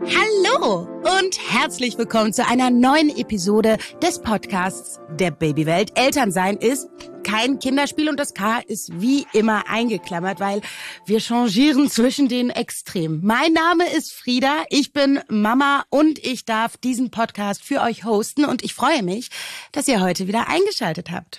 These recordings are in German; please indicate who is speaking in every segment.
Speaker 1: Hallo und herzlich willkommen zu einer neuen Episode des Podcasts der Babywelt. Elternsein ist kein Kinderspiel und das K ist wie immer eingeklammert, weil wir changieren zwischen den Extremen. Mein Name ist Frieda, ich bin Mama und ich darf diesen Podcast für euch hosten und ich freue mich, dass ihr heute wieder eingeschaltet habt.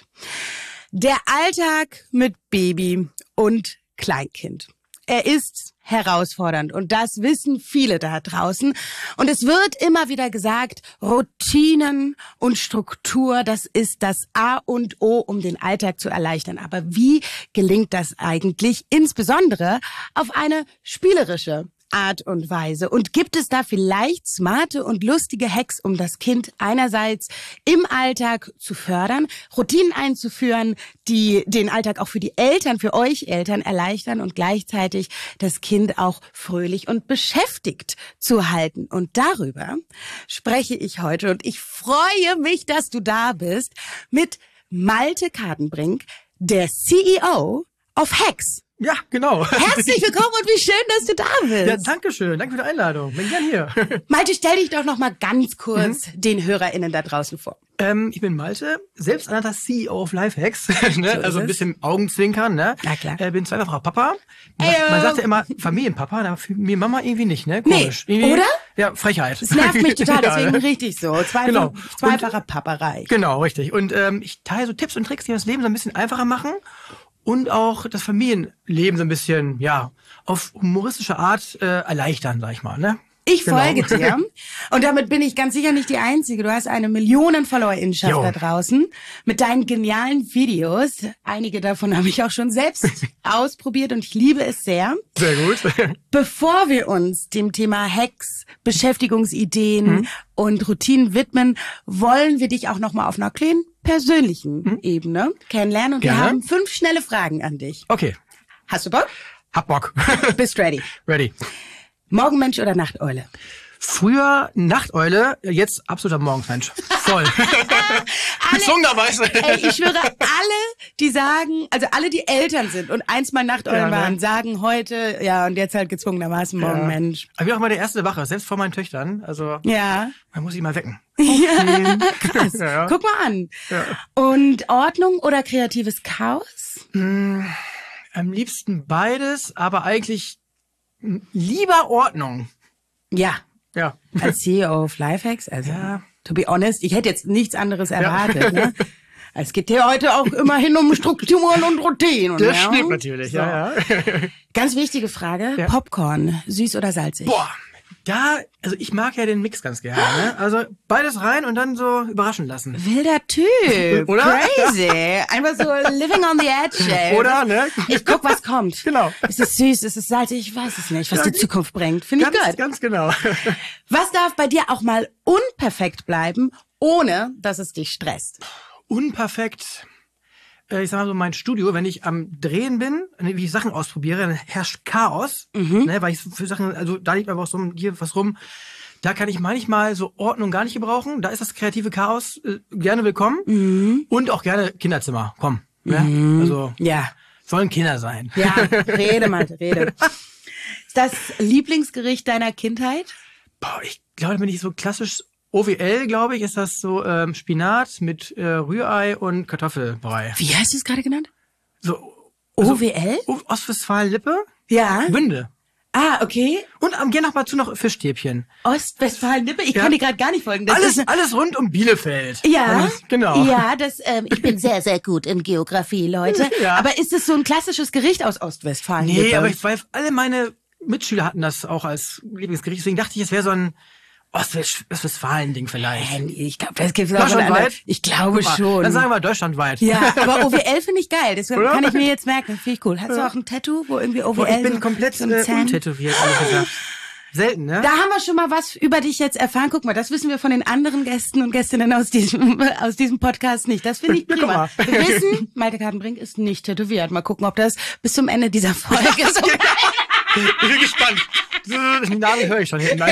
Speaker 1: Der Alltag mit Baby und Kleinkind. Er ist herausfordernd und das wissen viele da draußen. Und es wird immer wieder gesagt, Routinen und Struktur, das ist das A und O, um den Alltag zu erleichtern. Aber wie gelingt das eigentlich, insbesondere auf eine spielerische Art und Weise? Und gibt es da vielleicht smarte und lustige Hacks, um das Kind einerseits im Alltag zu fördern, Routinen einzuführen, die den Alltag auch für die Eltern, für euch Eltern erleichtern und gleichzeitig das Kind auch fröhlich und beschäftigt zu halten? Und darüber spreche ich heute und ich freue mich, dass du da bist mit Malte Kartenbrink, der CEO of Hacks.
Speaker 2: Ja, genau.
Speaker 1: Herzlich willkommen und wie schön, dass du da bist.
Speaker 2: Ja, danke schön. Danke für die Einladung. Bin gern hier.
Speaker 1: Malte, stell dich doch noch mal ganz kurz den HörerInnen da draußen vor.
Speaker 2: Ich bin Malte, selbsternannter CEO of Lifehacks. Ne? So also ein bisschen Augenzwinkern. Ne?
Speaker 1: Na klar.
Speaker 2: Bin zweifacher Papa. Man sagt ja immer Familienpapa, aber für mir Mama irgendwie nicht. Ne? Komisch.
Speaker 1: Nee, oder?
Speaker 2: Ja, Frechheit.
Speaker 1: Das nervt mich total, deswegen
Speaker 2: ja,
Speaker 1: richtig so. Zweifacher Papa reich.
Speaker 2: Genau, richtig. Und ich teile so Tipps und Tricks, die das Leben so ein bisschen einfacher machen. Und auch das Familienleben so ein bisschen, ja, auf humoristische Art erleichtern, sag ich mal, ne?
Speaker 1: Ich folge dir. Und damit bin ich ganz sicher nicht die Einzige. Du hast eine Millionen-Follower-Inschaft da draußen mit deinen genialen Videos. Einige davon habe ich auch schon selbst ausprobiert und ich liebe es sehr.
Speaker 2: Sehr gut.
Speaker 1: Bevor wir uns dem Thema Hacks, Beschäftigungsideen und Routinen widmen, wollen wir dich auch noch mal auf einer kleinen persönlichen Ebene kennenlernen. Und wir haben 5 schnelle Fragen an dich.
Speaker 2: Okay.
Speaker 1: Hast du Bock?
Speaker 2: Hab Bock.
Speaker 1: Bist ready.
Speaker 2: Ready.
Speaker 1: Morgenmensch oder Nachteule?
Speaker 2: Früher Nachteule, jetzt absoluter Morgensmensch. Voll. Gezwungenerweise.
Speaker 1: Ey, ich schwöre, alle, die sagen, also alle, die Eltern sind und einst mal Nachteulen waren, sagen heute, ja, und jetzt halt gezwungenermaßen Morgenmensch.
Speaker 2: Ich bin auch mal der erste Wache, selbst vor meinen Töchtern. Also, man muss sie mal wecken.
Speaker 1: Ja, krass. Guck mal an.
Speaker 2: Ja.
Speaker 1: Und Ordnung oder kreatives Chaos?
Speaker 2: Am liebsten beides, aber eigentlich lieber Ordnung.
Speaker 1: Ja.
Speaker 2: Ja.
Speaker 1: Als CEO of Lifehacks, also to be honest, ich hätte jetzt nichts anderes erwartet. Ne? Es geht ja heute auch immerhin um Strukturen und Routinen.
Speaker 2: Das stimmt natürlich,
Speaker 1: so. Ganz wichtige Frage, Popcorn, süß oder salzig?
Speaker 2: Boah, also ich mag ja den Mix ganz gerne. Ne? Also beides rein und dann so überraschen lassen.
Speaker 1: Wilder Typ,
Speaker 2: oder?
Speaker 1: Crazy. Einfach so living on the edge, ey.
Speaker 2: Oder, ne?
Speaker 1: Ich guck, was kommt.
Speaker 2: Genau.
Speaker 1: Ist es süß, ist es salzig, ich weiß es nicht, was die Zukunft bringt. Finde ich gut.
Speaker 2: Ganz genau.
Speaker 1: Was darf bei dir auch mal unperfekt bleiben, ohne dass es dich stresst?
Speaker 2: Unperfekt. Ich sag mal so, mein Studio, wenn ich am Drehen bin, wie ich Sachen ausprobiere, dann herrscht Chaos, ne, weil ich für Sachen, also da liegt einfach so hier was rum. Da kann ich manchmal so Ordnung gar nicht gebrauchen. Da ist das kreative Chaos gerne willkommen und auch gerne Kinderzimmer. Komm, ne? Also sollen Kinder sein.
Speaker 1: Ja, rede mal, rede. Ist das Lieblingsgericht deiner Kindheit?
Speaker 2: Boah, ich glaube, da bin ich so klassisch. OWL, glaube ich, ist das so Spinat mit Rührei und Kartoffelbrei.
Speaker 1: Wie hast du es gerade genannt?
Speaker 2: So
Speaker 1: OWL?
Speaker 2: Ostwestfalen-Lippe?
Speaker 1: Ja.
Speaker 2: Bünde.
Speaker 1: Ah, okay.
Speaker 2: Und gerne noch Fischstäbchen.
Speaker 1: Ostwestfalen-Lippe? Ich kann dir gerade gar nicht folgen. Das
Speaker 2: alles rund um Bielefeld.
Speaker 1: Ja.
Speaker 2: Genau.
Speaker 1: Ja, ich bin sehr, sehr gut in Geografie, Leute. Ja. Aber ist es so ein klassisches Gericht aus Ostwestfalen-Lippe?
Speaker 2: Nee, aber weil alle meine Mitschüler hatten das auch als Lieblingsgericht. Deswegen dachte ich, es wäre so ein Ostwestfalen-Ding vielleicht.
Speaker 1: Ich glaube, das gibt es auch
Speaker 2: weit.
Speaker 1: Ich glaube schon.
Speaker 2: Dann sagen wir deutschlandweit.
Speaker 1: Ja, aber OWL finde ich geil. Das kann ich mir jetzt merken. Finde ich cool. Hast du auch ein Tattoo, wo irgendwie OWL
Speaker 2: ich bin komplett untätowiert, ehrlich gesagt. Selten, ne?
Speaker 1: Da haben wir schon mal was über dich jetzt erfahren. Guck mal, das wissen wir von den anderen Gästen und Gästinnen aus diesem Podcast nicht. Das finde ich prima. Wir wissen, Malte Kartenbrink ist nicht tätowiert. Mal gucken, ob das bis zum Ende dieser Folge so bleibt.
Speaker 2: Ich bin gespannt. Den Namen höre ich schon hinten.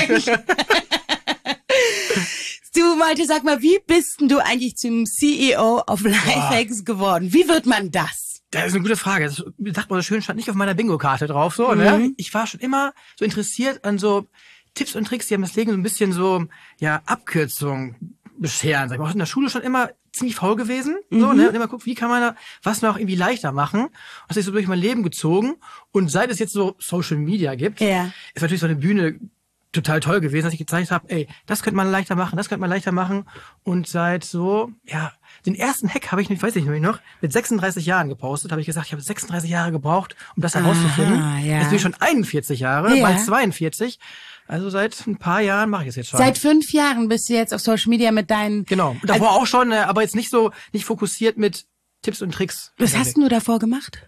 Speaker 1: Du, Malte, sag mal, wie bist denn du eigentlich zum CEO of Lifehacks geworden? Wie wird man das?
Speaker 2: Das ist eine gute Frage. Das sagt man so schön, stand nicht auf meiner Bingo-Karte drauf. So, ne? Ich war schon immer so interessiert an so Tipps und Tricks, die haben das Leben so ein bisschen so, ja, Abkürzung bescheren. Sag ich mal, auch in der Schule schon immer ziemlich faul gewesen, so, ne, und immer guckt, wie kann man da was noch irgendwie leichter machen. Und das ist so durch mein Leben gezogen. Und seit es jetzt so Social Media gibt, ist natürlich so eine Bühne total toll gewesen, dass ich gezeigt habe, ey, das könnte man leichter machen, das könnte man leichter machen. Und seit so, ja, den ersten Hack habe ich, weiß ich nicht noch, mit 36 Jahren gepostet, habe ich gesagt, ich habe 36 Jahre gebraucht, um das herauszufinden.
Speaker 1: Ja.
Speaker 2: Jetzt bin ich schon 41 Jahre, bald 42. Also seit ein paar Jahren mache ich es jetzt schon.
Speaker 1: Seit 5 Jahren bist du jetzt auf Social Media mit deinen...
Speaker 2: Genau, und davor auch schon, aber jetzt nicht fokussiert mit Tipps und Tricks.
Speaker 1: Was hast du davor gemacht?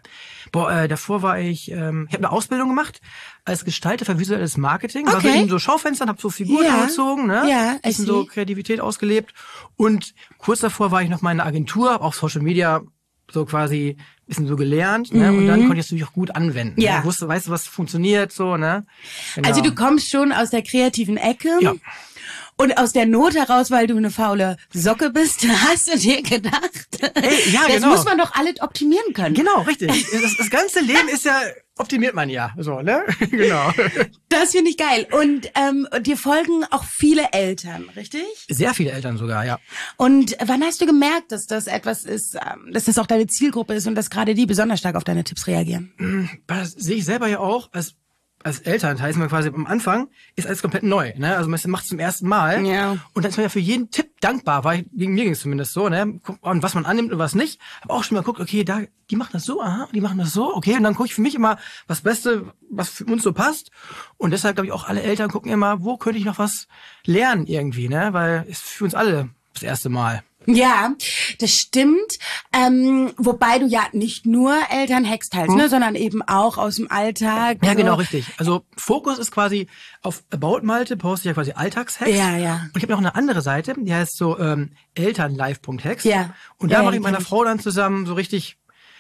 Speaker 2: Davor war ich habe eine Ausbildung gemacht als Gestalter für visuelles Marketing. Okay. Also in so Schaufenstern, habe so Figuren angezogen, ne?
Speaker 1: Ja,
Speaker 2: bisschen so Kreativität ausgelebt. Und kurz davor war ich noch mal in einer Agentur, hab auch Social Media so quasi ein bisschen so gelernt, ne? Und dann konnte ich es natürlich auch gut anwenden. Ja. Ne? Weißt du, was funktioniert so, ne? Genau.
Speaker 1: Also du kommst schon aus der kreativen Ecke.
Speaker 2: Ja.
Speaker 1: Und aus der Not heraus, weil du eine faule Socke bist, hast du dir gedacht, das muss man doch alles optimieren können.
Speaker 2: Genau, richtig. Das ganze Leben ist ja, optimiert man ja, so, ne? Genau.
Speaker 1: Das finde ich geil. Und dir folgen auch viele Eltern, richtig?
Speaker 2: Sehr viele Eltern sogar, ja.
Speaker 1: Und wann hast du gemerkt, dass das etwas ist, dass das auch deine Zielgruppe ist und dass gerade die besonders stark auf deine Tipps reagieren?
Speaker 2: Das sehe ich selber ja auch als Elternteil ist man quasi am Anfang, ist alles komplett neu, ne? Also man macht es zum ersten Mal.
Speaker 1: Ja.
Speaker 2: Und dann ist man ja für jeden Tipp dankbar, weil gegen mir ging es zumindest so, ne? Und was man annimmt und was nicht. Hab auch schon mal geguckt, okay, die machen das so, aha, die machen das so, okay. Und dann gucke ich für mich immer das Beste, was für uns so passt. Und deshalb glaube ich auch alle Eltern gucken immer, wo könnte ich noch was lernen irgendwie, ne? Weil es für uns alle das erste Mal.
Speaker 1: Ja, das stimmt. Wobei du ja nicht nur Elternhacks teilst, ne, sondern eben auch aus dem Alltag.
Speaker 2: Ja, genau, richtig. Also Fokus ist quasi auf About Malte, poste ich ja quasi Alltagshacks.
Speaker 1: Ja.
Speaker 2: Und ich habe noch eine andere Seite, die heißt so elternlife.hacks.
Speaker 1: Ja.
Speaker 2: Und da mache ich mit meiner Frau dann zusammen so richtig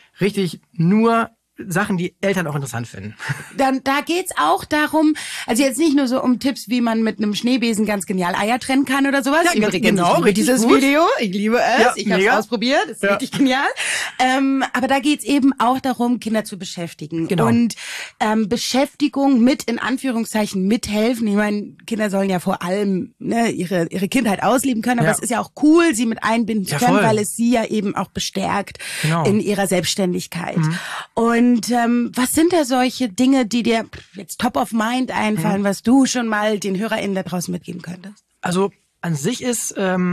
Speaker 2: nur Sachen, die Eltern auch interessant finden.
Speaker 1: Dann da geht's auch darum, also jetzt nicht nur so um Tipps, wie man mit einem Schneebesen ganz genial Eier trennen kann oder sowas.
Speaker 2: Ja,
Speaker 1: übrigens,
Speaker 2: genau,
Speaker 1: ich liebe dieses
Speaker 2: gut.
Speaker 1: Video, ich liebe es,
Speaker 2: ja,
Speaker 1: ich habe es ausprobiert, ist richtig genial. Aber da geht's eben auch darum, Kinder zu beschäftigen.
Speaker 2: Genau.
Speaker 1: Und Beschäftigung mit, in Anführungszeichen, mithelfen. Ich meine, Kinder sollen ja vor allem ihre Kindheit ausleben können, aber es ist ja auch cool, sie mit einbinden zu können, weil es sie ja eben auch bestärkt in ihrer Selbstständigkeit. Und was sind da solche Dinge, die dir jetzt top of mind einfallen, was du schon mal den HörerInnen da draußen mitgeben könntest?
Speaker 2: Also an sich ist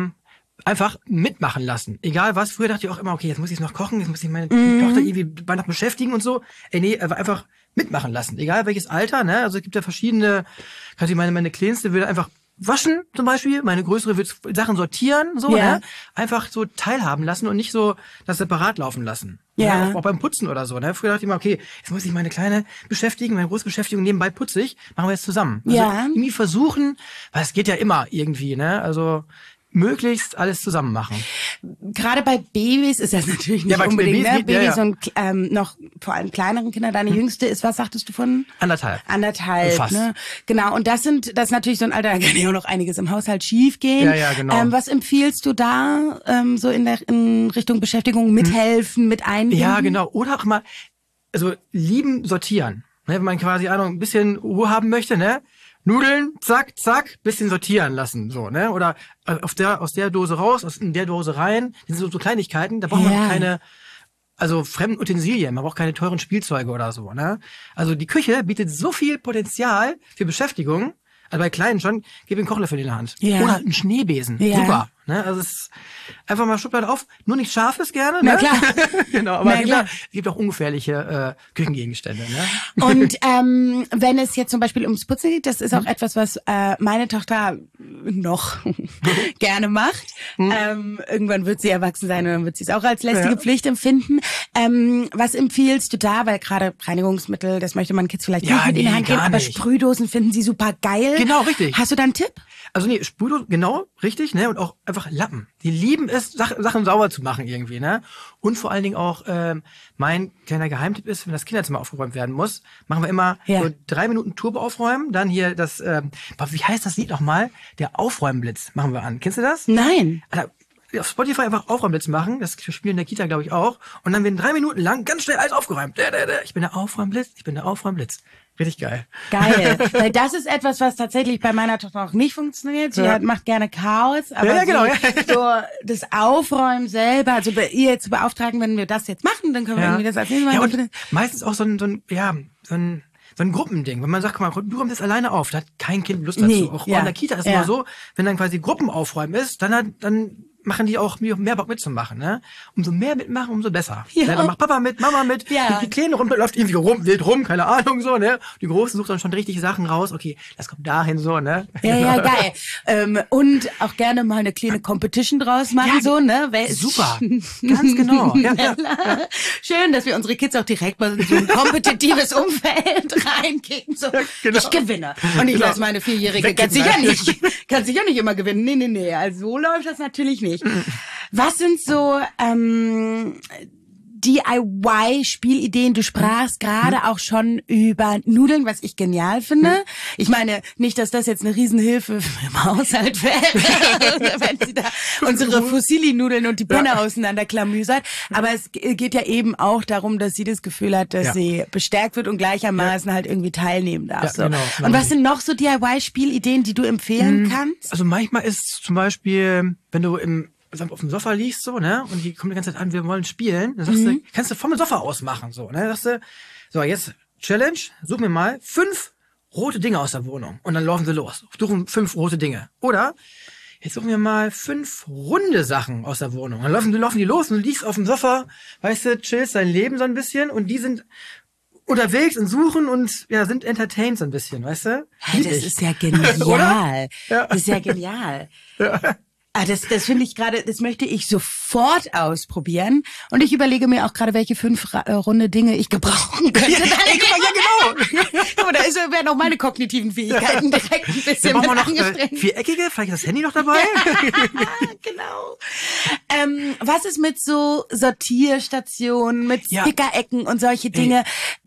Speaker 2: einfach mitmachen lassen. Egal was. Früher dachte ich auch immer, okay, jetzt muss ich noch kochen, jetzt muss ich meine Tochter irgendwie bei noch beschäftigen und so. Einfach mitmachen lassen. Egal welches Alter, ne? Also es gibt ja verschiedene, meine Kleinste würde einfach waschen zum Beispiel, meine Größere wird Sachen sortieren, so, ne? Einfach so teilhaben lassen und nicht so das separat laufen lassen. Ja. Auch beim Putzen oder so, ne? Früher dachte ich immer, okay, jetzt muss ich meine Kleine beschäftigen, meine Große beschäftigen, nebenbei putze ich, machen wir jetzt zusammen. Also irgendwie versuchen, weil es geht ja immer irgendwie, ne? Also möglichst alles zusammen machen.
Speaker 1: Gerade bei Babys ist das natürlich nicht unbedingt, ne? Babys und noch vor allem kleineren Kinder. Deine Jüngste ist, was sagtest du von? 1,5.
Speaker 2: Fast.
Speaker 1: Ne? Genau. Und das ist natürlich so ein Alter, da kann ja auch noch einiges im Haushalt schief gehen.
Speaker 2: Ja, genau.
Speaker 1: Was empfiehlst du da so in Richtung Beschäftigung, mithelfen, mit einbinden?
Speaker 2: Ja, genau. Oder auch mal, also lieben sortieren. Ne? Wenn man quasi ein bisschen Ruhe haben möchte, ne? Nudeln, zack, zack, bisschen sortieren lassen, so, ne? Oder aus der Dose raus, in der Dose rein. Das sind so Kleinigkeiten, da braucht man keine, fremden Utensilien, man braucht keine teuren Spielzeuge oder so, ne? Also die Küche bietet so viel Potenzial für Beschäftigung. Also bei Kleinen schon, gib einen Kochlöffel in die Hand. Ja. Oder einen Schneebesen. Ja. Super. Ne? Also es ist einfach mal Schublade auf. Nur nicht Scharfes gerne. Ne?
Speaker 1: Na klar.
Speaker 2: Genau, aber es gibt auch ungefährliche Küchengegenstände. Ne?
Speaker 1: Und wenn es jetzt zum Beispiel ums Putzen geht, das ist auch etwas, was meine Tochter noch gerne macht. Irgendwann wird sie erwachsen sein und dann wird sie es auch als lästige Pflicht empfinden. Was empfiehlst du da? Weil gerade Reinigungsmittel, das möchte man Kids vielleicht nicht mit in die Hand geben, aber Sprühdosen finden sie super geil.
Speaker 2: Genau, richtig.
Speaker 1: Hast du da einen Tipp?
Speaker 2: Also Sprühdosen, genau, richtig, ne? Und auch einfach Lappen. Die lieben es, Sachen sauber zu machen irgendwie, ne? Und vor allen Dingen auch, mein kleiner Geheimtipp ist, wenn das Kinderzimmer aufgeräumt werden muss, machen wir immer so 3 Minuten Turbo aufräumen, dann hier wie heißt das Lied nochmal? Der Aufräumblitz machen wir an. Kennst du das?
Speaker 1: Nein.
Speaker 2: Also, auf Spotify einfach Aufräumblitz machen. Das spielen in der Kita, glaube ich, auch. Und dann werden 3 Minuten lang ganz schnell alles aufgeräumt. Ich bin der Aufräumblitz, ich bin der Aufräumblitz. Richtig geil.
Speaker 1: Geil. Weil das ist etwas, was tatsächlich bei meiner Tochter auch nicht funktioniert. Sie macht gerne Chaos, aber
Speaker 2: genau,
Speaker 1: so das Aufräumen selber, also bei ihr jetzt zu beauftragen, wenn wir das jetzt machen, dann können wir irgendwie das als nächstes machen.
Speaker 2: Und meistens auch so ein Gruppending. Wenn man sagt, guck mal, du räumst das alleine auf, da hat kein Kind Lust dazu. Auch in der Kita ist immer so, wenn dann quasi Gruppenaufräumen ist, dann machen die auch mehr Bock mitzumachen, ne? Umso mehr mitmachen, umso besser. Ja. Dann macht Papa mit, Mama mit, die Kleine läuft irgendwie wild rum, keine Ahnung, so, ne? Die Großen sucht dann schon richtig Sachen raus, okay, das kommt dahin, so, ne?
Speaker 1: Ja, geil. Und auch gerne mal eine kleine Competition draus machen, so, ne?
Speaker 2: Super. Ganz genau. Ja.
Speaker 1: Schön, dass wir unsere Kids auch direkt mal in so ein kompetitives Umfeld reinkicken, so. Ja, genau. Ich gewinne. Und ich lasse meine 4-Jährige kann sicher nicht immer gewinnen. Nee. Also so läuft das natürlich nicht. Was sind so DIY-Spielideen? Du sprachst gerade auch schon über Nudeln, was ich genial finde. Ich meine, nicht, dass das jetzt eine Riesenhilfe im Haushalt wäre, wenn sie da unsere Fusilli-Nudeln und die Penne auseinanderklamüsert. Aber es geht ja eben auch darum, dass sie das Gefühl hat, dass sie bestärkt wird und gleichermaßen halt irgendwie teilnehmen darf. So. Genau. Und was sind noch so DIY-Spielideen, die du empfehlen kannst?
Speaker 2: Also manchmal ist zum Beispiel, wenn du auf dem Sofa liegst, so, ne, und die kommen die ganze Zeit an, wir wollen spielen, dann sagst du, kannst du vom Sofa aus machen, so, ne, sagst du, so, jetzt Challenge, such mir mal 5 rote Dinge aus der Wohnung und dann laufen sie los, suchen 5 rote Dinge. Oder, jetzt suchen wir mal 5 runde Sachen aus der Wohnung, dann laufen die los und du liegst auf dem Sofa, weißt du, chillst dein Leben so ein bisschen und die sind unterwegs und suchen und sind entertained so ein bisschen, weißt du?
Speaker 1: Hey, das ist ja genial. Das ist ja genial. Das finde ich gerade, das möchte ich sofort ausprobieren. Und ich überlege mir auch gerade, welche 5 runde Dinge ich gebrauchen könnte.
Speaker 2: Ja, genau.
Speaker 1: Aber da werden auch meine kognitiven Fähigkeiten direkt ein bisschen mit angestrengt.
Speaker 2: Viereckige, vielleicht ist das Handy noch dabei.
Speaker 1: Genau. Was ist mit so Sortierstationen, mit Stickerecken und solche Dinge?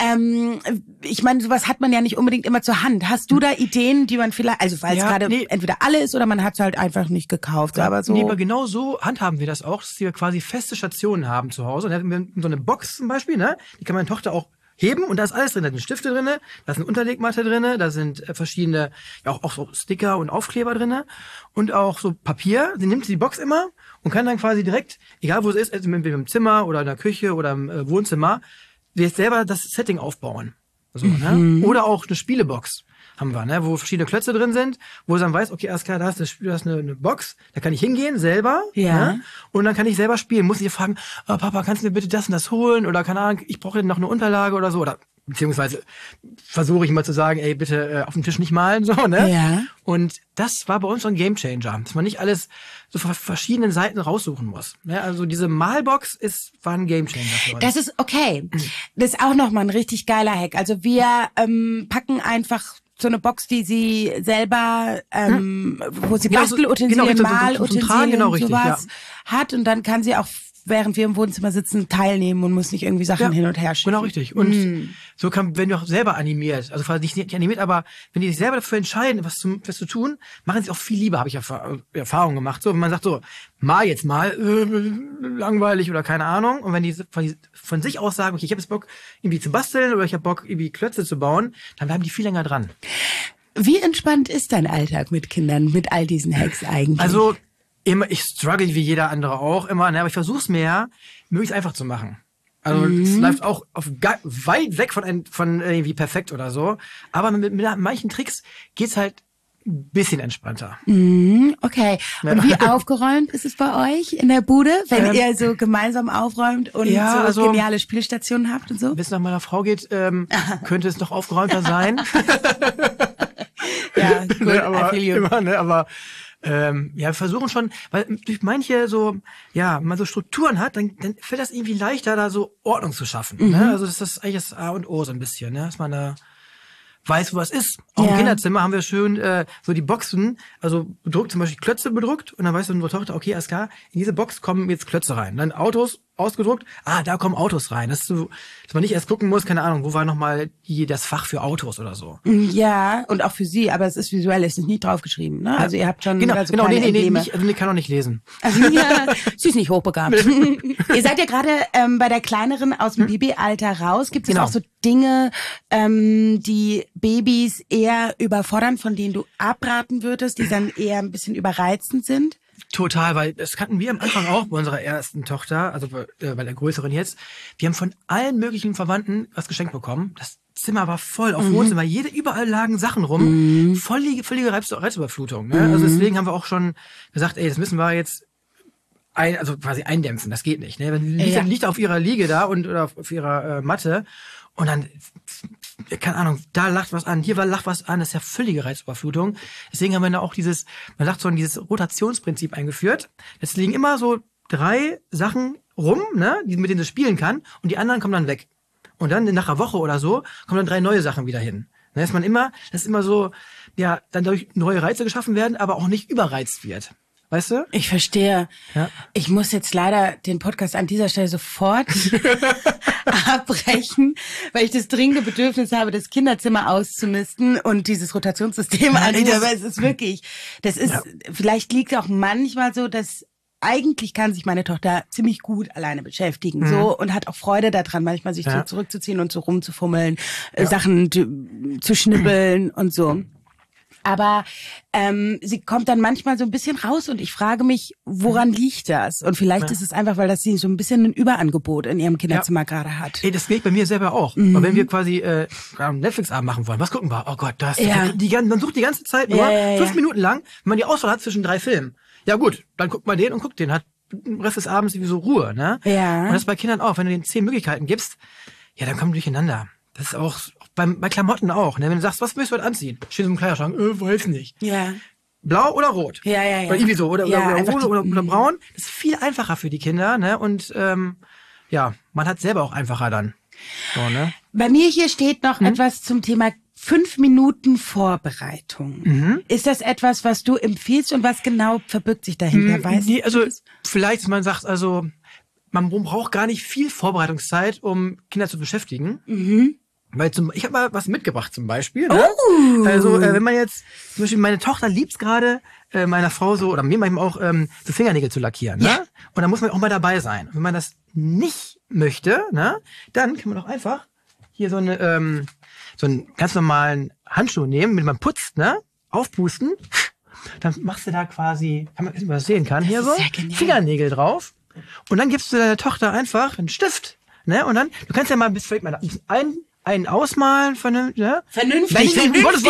Speaker 1: Ich meine, sowas hat man ja nicht unbedingt immer zur Hand. Hast du da Ideen, die man vielleicht, also weil es gerade entweder alle ist oder man hat es halt einfach nicht gekauft? Aber so.
Speaker 2: Nee, aber genau so handhaben wir das auch, dass wir quasi feste Stationen haben zu Hause. Und da haben wir so eine Box zum Beispiel, ne? Die kann meine Tochter auch heben und da ist alles drin. Da sind Stifte drin, da ist eine Unterlegmatte drin, da sind verschiedene, auch so Sticker und Aufkleber drin und auch so Papier. Sie nimmt die Box immer und kann dann quasi direkt, egal wo es ist, also im Zimmer oder in der Küche oder im Wohnzimmer, jetzt selber das Setting aufbauen. So, ne? Oder auch eine Spielebox haben wir, ne, wo verschiedene Klötze drin sind, wo sie dann weiß, okay, alles klar, da ist eine Box, da kann ich hingehen, selber, ne, und dann kann ich selber spielen. Muss ich fragen, Papa, kannst du mir bitte das und das holen? Oder keine Ahnung, ich brauche noch eine Unterlage oder so, oder beziehungsweise versuche ich immer zu sagen, ey, bitte auf dem Tisch nicht malen, so, ne?
Speaker 1: Ja.
Speaker 2: Und das war bei uns so ein Gamechanger, dass man nicht alles so von verschiedenen Seiten raussuchen muss. Ne? Also diese Malbox war ein Gamechanger für uns.
Speaker 1: Das ist okay. Das ist auch nochmal ein richtig geiler Hack. Also wir packen einfach so eine Box, die sie selber, wo sie Bastelutensilien, Malutensilien und sowas hat. Und dann kann sie auch, während wir im Wohnzimmer sitzen, teilnehmen und muss nicht irgendwie Sachen hin und her schicken.
Speaker 2: Genau, richtig. Und so wenn du auch selber animiert, also quasi nicht animiert, aber wenn die sich selber dafür entscheiden, was zu tun, machen sie auch viel lieber, habe ich Erfahrung gemacht. So, wenn man sagt so, mal jetzt mal, langweilig oder keine Ahnung. Und wenn die von sich aus sagen, okay, ich habe jetzt Bock, irgendwie zu basteln oder ich habe Bock, irgendwie Klötze zu bauen, dann bleiben die viel länger dran.
Speaker 1: Wie entspannt ist dein Alltag mit Kindern, mit all diesen Hacks eigentlich?
Speaker 2: Also, ich struggle wie jeder andere auch immer, ne, aber ich versuche es mir ja, möglichst einfach zu machen. Also es läuft auch weit weg von irgendwie perfekt oder so. Aber mit manchen Tricks geht's halt ein bisschen entspannter.
Speaker 1: Okay. Und wie aufgeräumt ist es bei euch in der Bude, wenn ihr so gemeinsam aufräumt und so geniale Spielstationen habt und so?
Speaker 2: Wenn es nach meiner Frau geht, könnte es noch aufgeräumter sein.
Speaker 1: Ja, gut,
Speaker 2: ne, aber immer, ne, aber wir versuchen schon, weil durch manche wenn man so Strukturen hat, dann fällt das irgendwie leichter, da so Ordnung zu schaffen. Ne? Also das ist eigentlich das A und O so ein bisschen, ne? Dass man da weiß, wo was ist. Auch im Kinderzimmer haben wir schön so die Boxen, also bedruckt, zum Beispiel Klötze bedruckt und dann weiß unsere Tochter, okay, alles klar, in diese Box kommen jetzt Klötze rein. Dann Autos ausgedruckt, da kommen Autos rein. Das ist so, dass man nicht erst gucken muss, keine Ahnung, wo war nochmal das Fach für Autos oder so.
Speaker 1: Ja, und auch für Sie, aber es ist visuell, es ist nicht draufgeschrieben, ne? Also ihr habt schon
Speaker 2: genau,
Speaker 1: Embleme.
Speaker 2: Ich kann auch nicht lesen.
Speaker 1: Also ja, sie ist nicht hochbegabt. Ihr seid ja gerade bei der Kleineren aus dem Babyalter raus. Gibt es auch so Dinge, die Babys eher überfordern, von denen du abraten würdest, die dann eher ein bisschen überreizend sind?
Speaker 2: Total, weil das kannten wir am Anfang auch bei unserer ersten Tochter, also bei der größeren jetzt. Wir haben von allen möglichen Verwandten was geschenkt bekommen. Das Zimmer war voll, auf Wohnzimmer, überall lagen Sachen rum. Völlige Reizüberflutung. Ne? Also deswegen haben wir auch schon gesagt, das müssen wir jetzt quasi eindämpfen. Das geht nicht. Ne? Wenn liegt auf ihrer Liege da oder auf ihrer Matte und dann, keine Ahnung, da lacht was an, hier lacht was an, das ist ja völlige Reizüberflutung. Deswegen haben wir da auch dieses Rotationsprinzip eingeführt. Es liegen immer so 3 Sachen rum, ne, mit denen sie spielen kann, und die anderen kommen dann weg. Und dann nach einer Woche oder so kommen dann 3 neue Sachen wieder hin. Das ist immer so, dann dadurch neue Reize geschaffen werden, aber auch nicht überreizt wird. Weißt du?
Speaker 1: Ich verstehe.
Speaker 2: Ja.
Speaker 1: Ich muss jetzt leider den Podcast an dieser Stelle sofort abbrechen, weil ich das dringende Bedürfnis habe, das Kinderzimmer auszumisten und dieses Rotationssystem anzuwenden. Aber es ist wirklich, vielleicht liegt es auch manchmal so, dass eigentlich kann sich meine Tochter ziemlich gut alleine beschäftigen, so, und hat auch Freude daran, manchmal sich so zurückzuziehen und so rumzufummeln, Sachen zu schnibbeln und so. Aber sie kommt dann manchmal so ein bisschen raus und ich frage mich, woran liegt das? Und vielleicht ist es einfach, weil das sie so ein bisschen ein Überangebot in ihrem Kinderzimmer gerade hat.
Speaker 2: Das geht bei mir selber auch. Aber wenn wir quasi Netflix-Abend machen wollen, was gucken wir? Oh Gott, man sucht die ganze Zeit nur 5 Minuten lang, wenn man die Auswahl hat zwischen 3 Filmen. Ja gut, dann guckt man den und guckt den. Hat den Rest des Abends sowieso Ruhe. Ne? Ja. Und das ist bei Kindern auch. Wenn du denen 10 Möglichkeiten gibst, dann kommen die durcheinander. Das ist auch bei Klamotten auch. Ne? Wenn du sagst, was möchtest du heute anziehen? Steht so im Kleiderschrank, weiß nicht. Ja. Blau oder rot? Ja. Oder irgendwie so. Oder rosa oder braun. Das ist viel einfacher für die Kinder. Ne? Und man hat selber auch einfacher dann. So, ne?
Speaker 1: Bei mir hier steht noch etwas zum Thema 5 Minuten Vorbereitung. Ist das etwas, was du empfiehlst und was genau verbirgt sich dahinter?
Speaker 2: Nee, also vielleicht, man sagt, man braucht gar nicht viel Vorbereitungszeit, um Kinder zu beschäftigen. Weil ich habe mal was mitgebracht zum Beispiel. Ne? Oh. Also wenn man jetzt, zum Beispiel meine Tochter liebt's gerade, meiner Frau so, oder mir manchmal auch, so Fingernägel zu lackieren. Ja. Ne? Und da muss man auch mal dabei sein. Wenn man das nicht möchte, ne, dann kann man doch einfach hier so einen ganz normalen Handschuh nehmen, mit man putzt, ne, aufpusten. Dann machst du da quasi, kann man das sehen kann, das hier so, Fingernägel drauf. Und dann gibst du deiner Tochter einfach einen Stift, ne, und dann, du kannst ja mal vielleicht mal einen ausmalen, vernünftig, ne?
Speaker 1: Vernünftig,
Speaker 2: um Gottes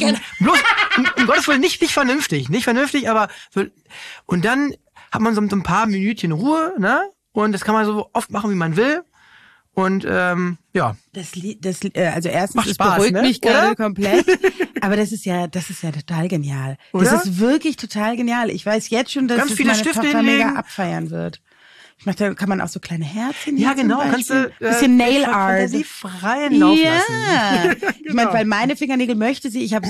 Speaker 2: Willen nicht vernünftig, aber so, und dann hat man so ein paar Minütchen Ruhe, ne? Und das kann man so oft machen, wie man will. Und also erstens,
Speaker 1: macht
Speaker 2: es
Speaker 1: Spaß,
Speaker 2: beruhigt
Speaker 1: mich gerade komplett. Aber das ist ja total genial. Oder? Das ist wirklich total genial. Ich weiß jetzt schon, dass
Speaker 2: ganz viele
Speaker 1: meine
Speaker 2: Stifte
Speaker 1: Tochter
Speaker 2: hinlegen.
Speaker 1: Mega abfeiern wird. Da kann man auch so kleine Herzchen.
Speaker 2: Ja, genau. Kannst du
Speaker 1: bisschen Nail Art.
Speaker 2: Fantasie freien Lauf lassen.
Speaker 1: Genau. Ich meine, weil meine Fingernägel möchte sie. Ich habe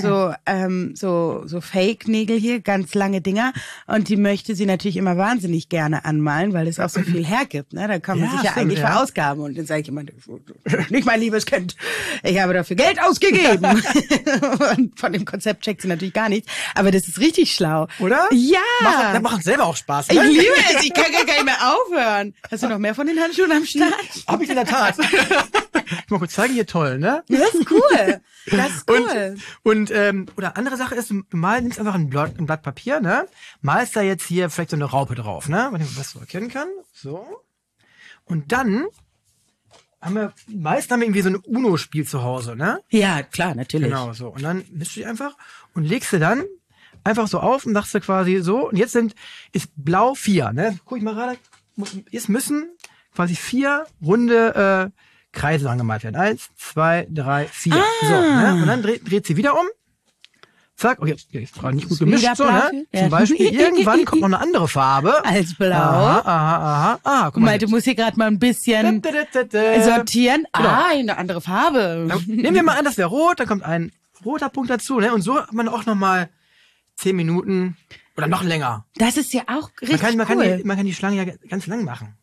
Speaker 1: so Fake-Nägel hier, ganz lange Dinger, und die möchte sie natürlich immer wahnsinnig gerne anmalen, weil es auch so viel hergibt. Ne? Da kann man sich ja eigentlich verausgaben. Und dann sage ich immer, nicht mein liebes Kind, ich habe dafür Geld ausgegeben. Und von dem Konzept checkt sie natürlich gar nichts. Aber das ist richtig schlau.
Speaker 2: Oder?
Speaker 1: Ja.
Speaker 2: Das macht selber auch Spaß. Ne?
Speaker 1: Ich liebe es. Ich kann gar nicht mehr aufhören. Hast du noch mehr von den Handschuhen am Start?
Speaker 2: Hab ich in der Tat. Ich mal kurz zeigen, hier toll, ne?
Speaker 1: Das ist cool. Das ist cool.
Speaker 2: Und oder andere Sache ist, du nimmst einfach ein Blatt Papier, ne? Malst da jetzt hier vielleicht so eine Raupe drauf, ne? Was du erkennen kann. So. Und dann haben wir irgendwie so ein Uno-Spiel zu Hause, ne?
Speaker 1: Ja, klar, natürlich.
Speaker 2: Genau, so. Und dann mischst du die einfach und legst du dann einfach so auf und sagst du quasi so, und jetzt ist blau 4, ne? Guck ich mal gerade. Es müssen quasi 4 runde Kreise angemalt werden. 1, 2, 3, 4. So, ne? Und dann dreht sie wieder um. Zack, okay, jetzt gerade nicht gut gemischt. So, ne? Zum Beispiel, irgendwann kommt noch eine andere Farbe.
Speaker 1: Als blau.
Speaker 2: Aha.
Speaker 1: Guck mal, du musst hier gerade mal ein bisschen sortieren. Genau. Eine andere Farbe.
Speaker 2: Nehmen wir mal an, das wäre rot, dann kommt ein roter Punkt dazu, ne? Und so hat man auch noch mal 10 Minuten oder noch länger.
Speaker 1: Das ist ja auch richtig
Speaker 2: man
Speaker 1: cool.
Speaker 2: Man kann die Schlange ja ganz lang machen.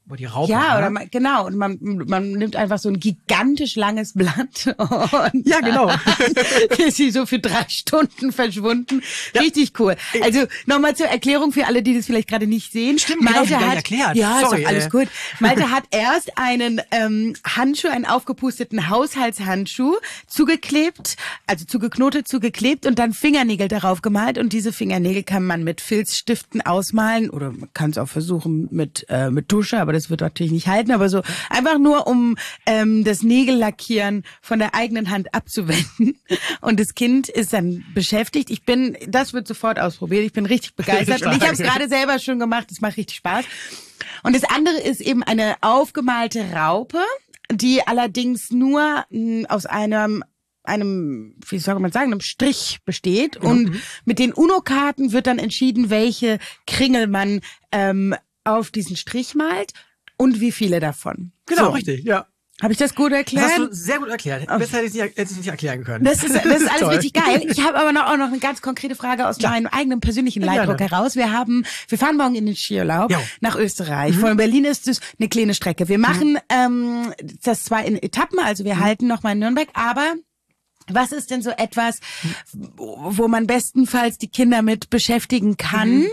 Speaker 2: die Raupe.
Speaker 1: Ja,
Speaker 2: ne?
Speaker 1: oder genau. Und man nimmt einfach so ein gigantisch langes Blatt und
Speaker 2: Ja, genau.
Speaker 1: ist sie so für 3 Stunden verschwunden. Ja. Richtig cool. Also nochmal zur Erklärung für alle, die das vielleicht gerade nicht sehen.
Speaker 2: Stimmt, Malte genau, hat erklärt.
Speaker 1: Ja,
Speaker 2: sorry,
Speaker 1: ist doch alles gut. Malte hat erst einen Handschuh, einen aufgepusteten Haushaltshandschuh zugeklebt, also zugeknotet, zugeklebt und dann Fingernägel darauf gemalt. Und diese Fingernägel kann man mit Filzstiften ausmalen oder man kann es auch versuchen mit Tusche, aber das wird natürlich nicht halten. Aber so einfach nur, um das Nägellackieren von der eigenen Hand abzuwenden. Und das Kind ist dann beschäftigt. Das wird sofort ausprobiert. Ich bin richtig begeistert. Ich habe es gerade selber schon gemacht. Es macht richtig Spaß. Und das andere ist eben eine aufgemalte Raupe, die allerdings nur aus einem, wie soll man sagen, einem Strich besteht. Und mit den Uno-Karten wird dann entschieden, welche Kringel man auf diesen Strich malt und wie viele davon.
Speaker 2: Genau, so. Richtig, ja.
Speaker 1: Habe ich das gut erklärt?
Speaker 2: Das hast du sehr gut erklärt. Besser hätte ich es nicht erklären können.
Speaker 1: Das ist alles richtig geil. Ich habe aber auch noch eine ganz konkrete Frage aus meinem eigenen persönlichen Leidruck heraus. Wir fahren morgen in den Skiurlaub nach Österreich. Von Berlin ist es eine kleine Strecke. Wir machen das zwar in Etappen, also wir halten noch mal in Nürnberg, aber was ist denn so etwas, wo man bestenfalls die Kinder mit beschäftigen kann?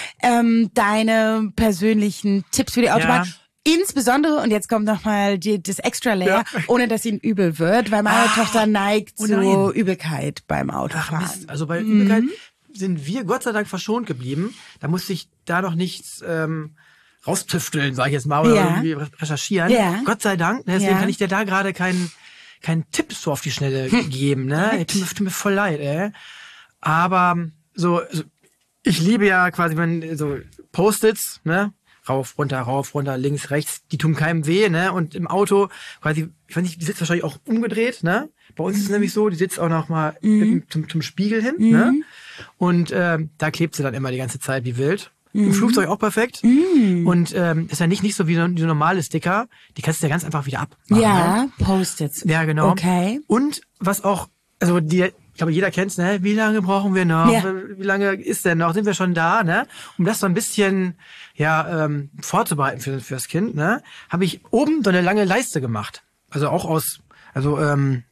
Speaker 1: Deine persönlichen Tipps für die Autobahn? Ja. Insbesondere, und jetzt kommt nochmal das Extra-Layer, ohne dass ihnen übel wird, weil meine Tochter neigt zu Übelkeit beim Autofahren.
Speaker 2: Ach, also bei Übelkeit sind wir Gott sei Dank verschont geblieben. Da musste ich da noch nichts raustüfteln, sage ich jetzt mal, oder irgendwie recherchieren. Ja. Gott sei Dank, deswegen kann ich dir da gerade keinen Tipp so auf die Schnelle geben. Ne? Tut mir voll leid, ey. Aber so, ich liebe ja quasi, wenn so Post-its, ne? Rauf, runter, links, rechts, die tun keinem weh, ne? Und im Auto quasi, ich weiß nicht, die sitzt wahrscheinlich auch umgedreht, ne? Bei uns ist es nämlich so, die sitzt auch noch mal zum Spiegel hin, ne? Und da klebt sie dann immer die ganze Zeit wie wild. Im Flugzeug auch perfekt. Und ist ja nicht so wie die normale Sticker, die kannst du ja ganz einfach wieder abmachen.
Speaker 1: Ja,
Speaker 2: ne?
Speaker 1: Post-its.
Speaker 2: Ja, genau.
Speaker 1: Okay.
Speaker 2: Und was auch, also ich glaube, jeder kennt's, ne? Wie lange brauchen wir noch? Ja. Wie lange ist denn noch? Sind wir schon da, ne? Um das so ein bisschen, vorzubereiten fürs Kind, ne? Habe ich oben so eine lange Leiste gemacht. Also auch eigentlich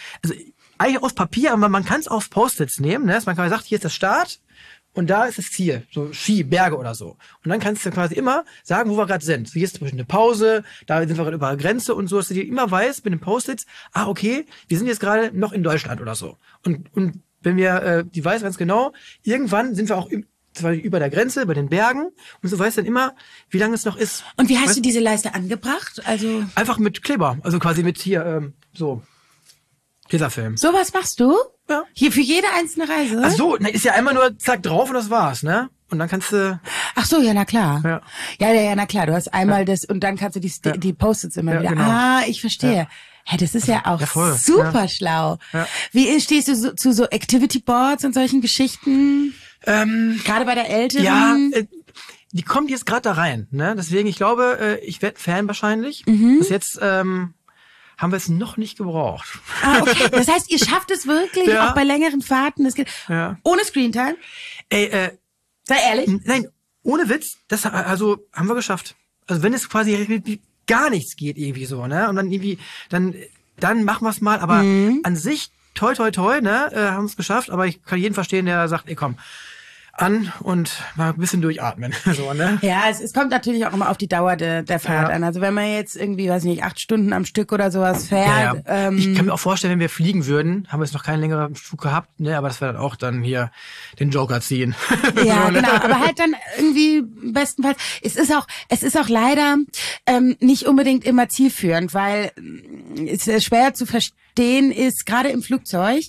Speaker 2: aus Papier, aber man kann es auf Post-its nehmen, ne? Man kann sagen, hier ist das Start und da ist das Ziel. So Ski, Berge oder so. Und dann kannst du quasi immer sagen, wo wir gerade sind. So, hier ist zum Beispiel eine Pause, da sind wir gerade über der Grenze und so, dass du dir immer weißt mit den Post-its, okay, wir sind jetzt gerade noch in Deutschland oder so. Und wenn wir, die weiß ganz genau, irgendwann sind wir auch über der Grenze, bei den Bergen und so weißt dann immer, wie lange es noch ist.
Speaker 1: Und wie hast du diese Leiste angebracht? Also
Speaker 2: einfach mit Kleber, also quasi mit hier, Tesafilm.
Speaker 1: Sowas machst du?
Speaker 2: Ja.
Speaker 1: Hier für jede einzelne Reise?
Speaker 2: Ach so, ist ja einmal nur zack drauf und das war's, ne? Und dann kannst du...
Speaker 1: Ach so, ja, na klar. Ja, na klar. Du hast einmal das und dann kannst du die Post-its immer wieder. Genau. Ah, ich verstehe. Ja. Hey, das ist ja auch super schlau. Ja. Wie stehst du zu so Activity Boards und solchen Geschichten? Gerade bei der Älteren?
Speaker 2: Ja, die kommt jetzt gerade da rein, ne? Deswegen, ich glaube, ich werde Fan wahrscheinlich. Bis jetzt haben wir es noch nicht gebraucht.
Speaker 1: Ah, okay. Das heißt, ihr schafft es wirklich auch bei längeren Fahrten. Das geht ohne Screentime?
Speaker 2: Ey,
Speaker 1: sei ehrlich.
Speaker 2: Nein, ohne Witz. Das haben wir geschafft. Also wenn es quasi gar nichts geht irgendwie so, ne? Und dann irgendwie, dann machen wir es mal. Aber an sich, toi, ne? Haben es geschafft. Aber ich kann jeden verstehen, der sagt, ey komm, an und mal ein bisschen durchatmen. So, ne?
Speaker 1: Ja, es kommt natürlich auch immer auf die Dauer der Fahrt an. Also wenn man jetzt irgendwie, weiß nicht, 8 Stunden am Stück oder sowas fährt.
Speaker 2: Ja. Ich kann mir auch vorstellen, wenn wir fliegen würden, haben wir jetzt noch keinen längeren Flug gehabt, ne? Aber das wäre dann auch hier den Joker ziehen.
Speaker 1: Ja, so, ne? Genau. Aber halt dann irgendwie bestenfalls. Es ist auch leider nicht unbedingt immer zielführend, weil es ist schwer zu verstehen ist, gerade im Flugzeug,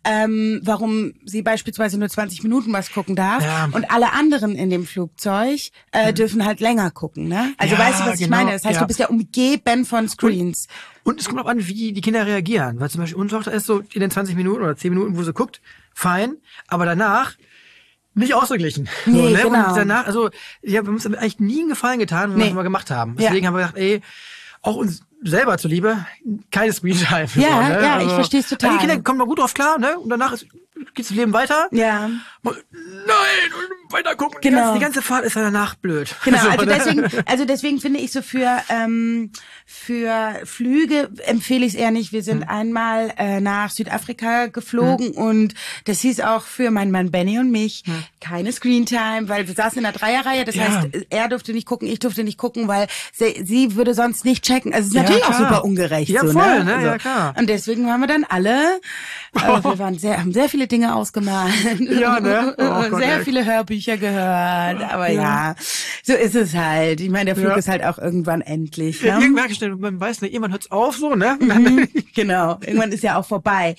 Speaker 1: warum sie beispielsweise nur 20 Minuten was gucken darf und alle anderen in dem Flugzeug dürfen halt länger gucken, ne? Also weißt du, was ich meine? Das heißt, du bist ja umgeben von Screens.
Speaker 2: Und es kommt auch an, wie die Kinder reagieren. Weil zum Beispiel unsere Tochter ist so in den 20 Minuten oder 10 Minuten, wo sie guckt, fein, aber danach nicht ausgeglichen.
Speaker 1: Nee,
Speaker 2: so, ne?
Speaker 1: genau.
Speaker 2: Und danach, also wir haben uns eigentlich nie einen Gefallen getan, wenn wir das mal gemacht haben. Deswegen haben wir gedacht, ey, auch uns selber zuliebe, keine Screentime.
Speaker 1: Ja,
Speaker 2: ne?
Speaker 1: ja, ich verstehe es total.
Speaker 2: Die Kinder kommen mal gut drauf klar, ne? Und danach geht das Leben weiter.
Speaker 1: Ja.
Speaker 2: Nein, weiter gucken.
Speaker 1: Genau.
Speaker 2: Die ganze Fahrt ist danach blöd.
Speaker 1: Genau,
Speaker 2: So,
Speaker 1: also deswegen finde ich so für Flüge empfehle ich es eher nicht. Wir sind einmal nach Südafrika geflogen und das hieß auch für meinen Mann Benny und mich keine Screentime, weil wir saßen in der Dreierreihe, das heißt, er durfte nicht gucken, ich durfte nicht gucken, weil sie würde sonst nicht checken. Also es ist natürlich auch super ungerecht.
Speaker 2: Ja,
Speaker 1: so,
Speaker 2: voll,
Speaker 1: ne?
Speaker 2: Ja, klar.
Speaker 1: Und deswegen waren wir dann alle, wir haben sehr viele Dinge ausgemalt.
Speaker 2: Ja, ne? Oh Gott,
Speaker 1: sehr viele Hörbücher gehört, aber ja, so ist es halt. Ich meine, der Flug ist halt auch irgendwann endlich. Ne?
Speaker 2: Irgendwann, man weiß nicht, irgendwann hört's auf, so, ne?
Speaker 1: Genau, irgendwann ist ja auch vorbei.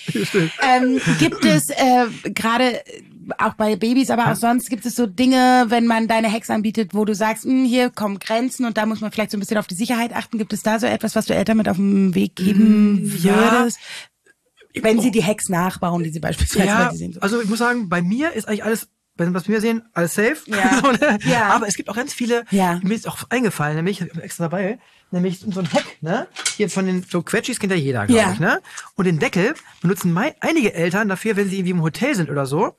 Speaker 1: Gibt es gerade auch bei Babys, aber auch sonst gibt es so Dinge, wenn man deine Hacks anbietet, wo du sagst, hier kommen Grenzen und da muss man vielleicht so ein bisschen auf die Sicherheit achten. Gibt es da so etwas, was du Eltern mit auf den Weg geben würdest? Wenn sie die Hacks nachbauen, die sie beispielsweise bei dir sehen. So.
Speaker 2: Also ich muss sagen, bei mir ist eigentlich alles, was wir sehen, alles safe.
Speaker 1: Ja.
Speaker 2: So, ne?
Speaker 1: Ja.
Speaker 2: Aber es gibt auch ganz viele, mir ist auch eingefallen, nämlich, ich hab extra dabei, nämlich so ein Hack, ne? Hier von den, so Quetschis kennt ja jeder, glaube ich, ne? Und den Deckel benutzen einige Eltern dafür, wenn sie irgendwie im Hotel sind oder so,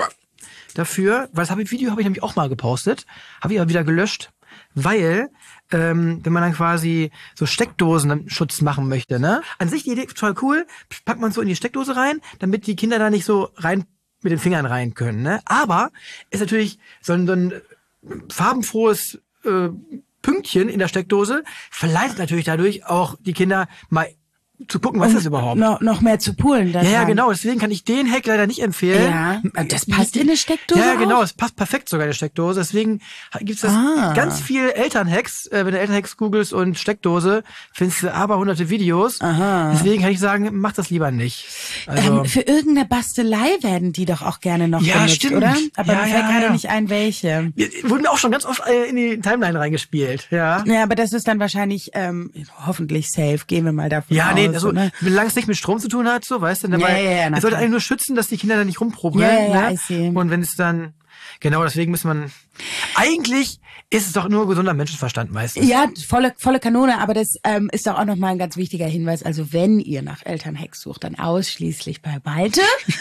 Speaker 2: dafür, weil das Video habe ich nämlich auch mal gepostet, habe ich aber wieder gelöscht, weil wenn man dann quasi so Steckdosenschutz machen möchte, ne? An sich die Idee total cool, packt man so in die Steckdose rein, damit die Kinder da nicht so rein mit den Fingern rein können, ne? Aber ist natürlich so ein farbenfrohes Pünktchen in der Steckdose verleitet natürlich dadurch auch die Kinder mal zu gucken, was ist das überhaupt?
Speaker 1: Noch mehr zu poolen.
Speaker 2: Ja, genau. Deswegen kann ich den Hack leider nicht empfehlen.
Speaker 1: Ja, das passt in eine Steckdose.
Speaker 2: Ja, genau.
Speaker 1: Auch?
Speaker 2: Es passt perfekt sogar in eine Steckdose. Deswegen gibt's das ganz viel Elternhacks. Wenn du Elternhacks googelst und Steckdose, findest du aber hunderte Videos. Aha. Deswegen kann ich sagen, mach das lieber nicht. Also,
Speaker 1: für irgendeine Bastelei werden die doch auch gerne noch benutzt,
Speaker 2: stimmt.
Speaker 1: oder? Aber mir fällt gerade
Speaker 2: ja.
Speaker 1: nicht ein, welche.
Speaker 2: Wurden auch schon ganz oft in die Timeline reingespielt. Ja,
Speaker 1: aber das ist dann wahrscheinlich hoffentlich safe. Gehen wir mal davon aus.
Speaker 2: Also, solange es nicht mit Strom zu tun hat, so, weißt du, es sollte eigentlich nur schützen, dass die Kinder da nicht rumprobieren. Ne? Und wenn es dann, genau, deswegen muss man, eigentlich ist es doch nur gesunder Menschenverstand meistens.
Speaker 1: Ja, volle Kanone, aber das ist doch auch nochmal ein ganz wichtiger Hinweis. Also wenn ihr nach Elternhacks sucht, dann ausschließlich bei Malte.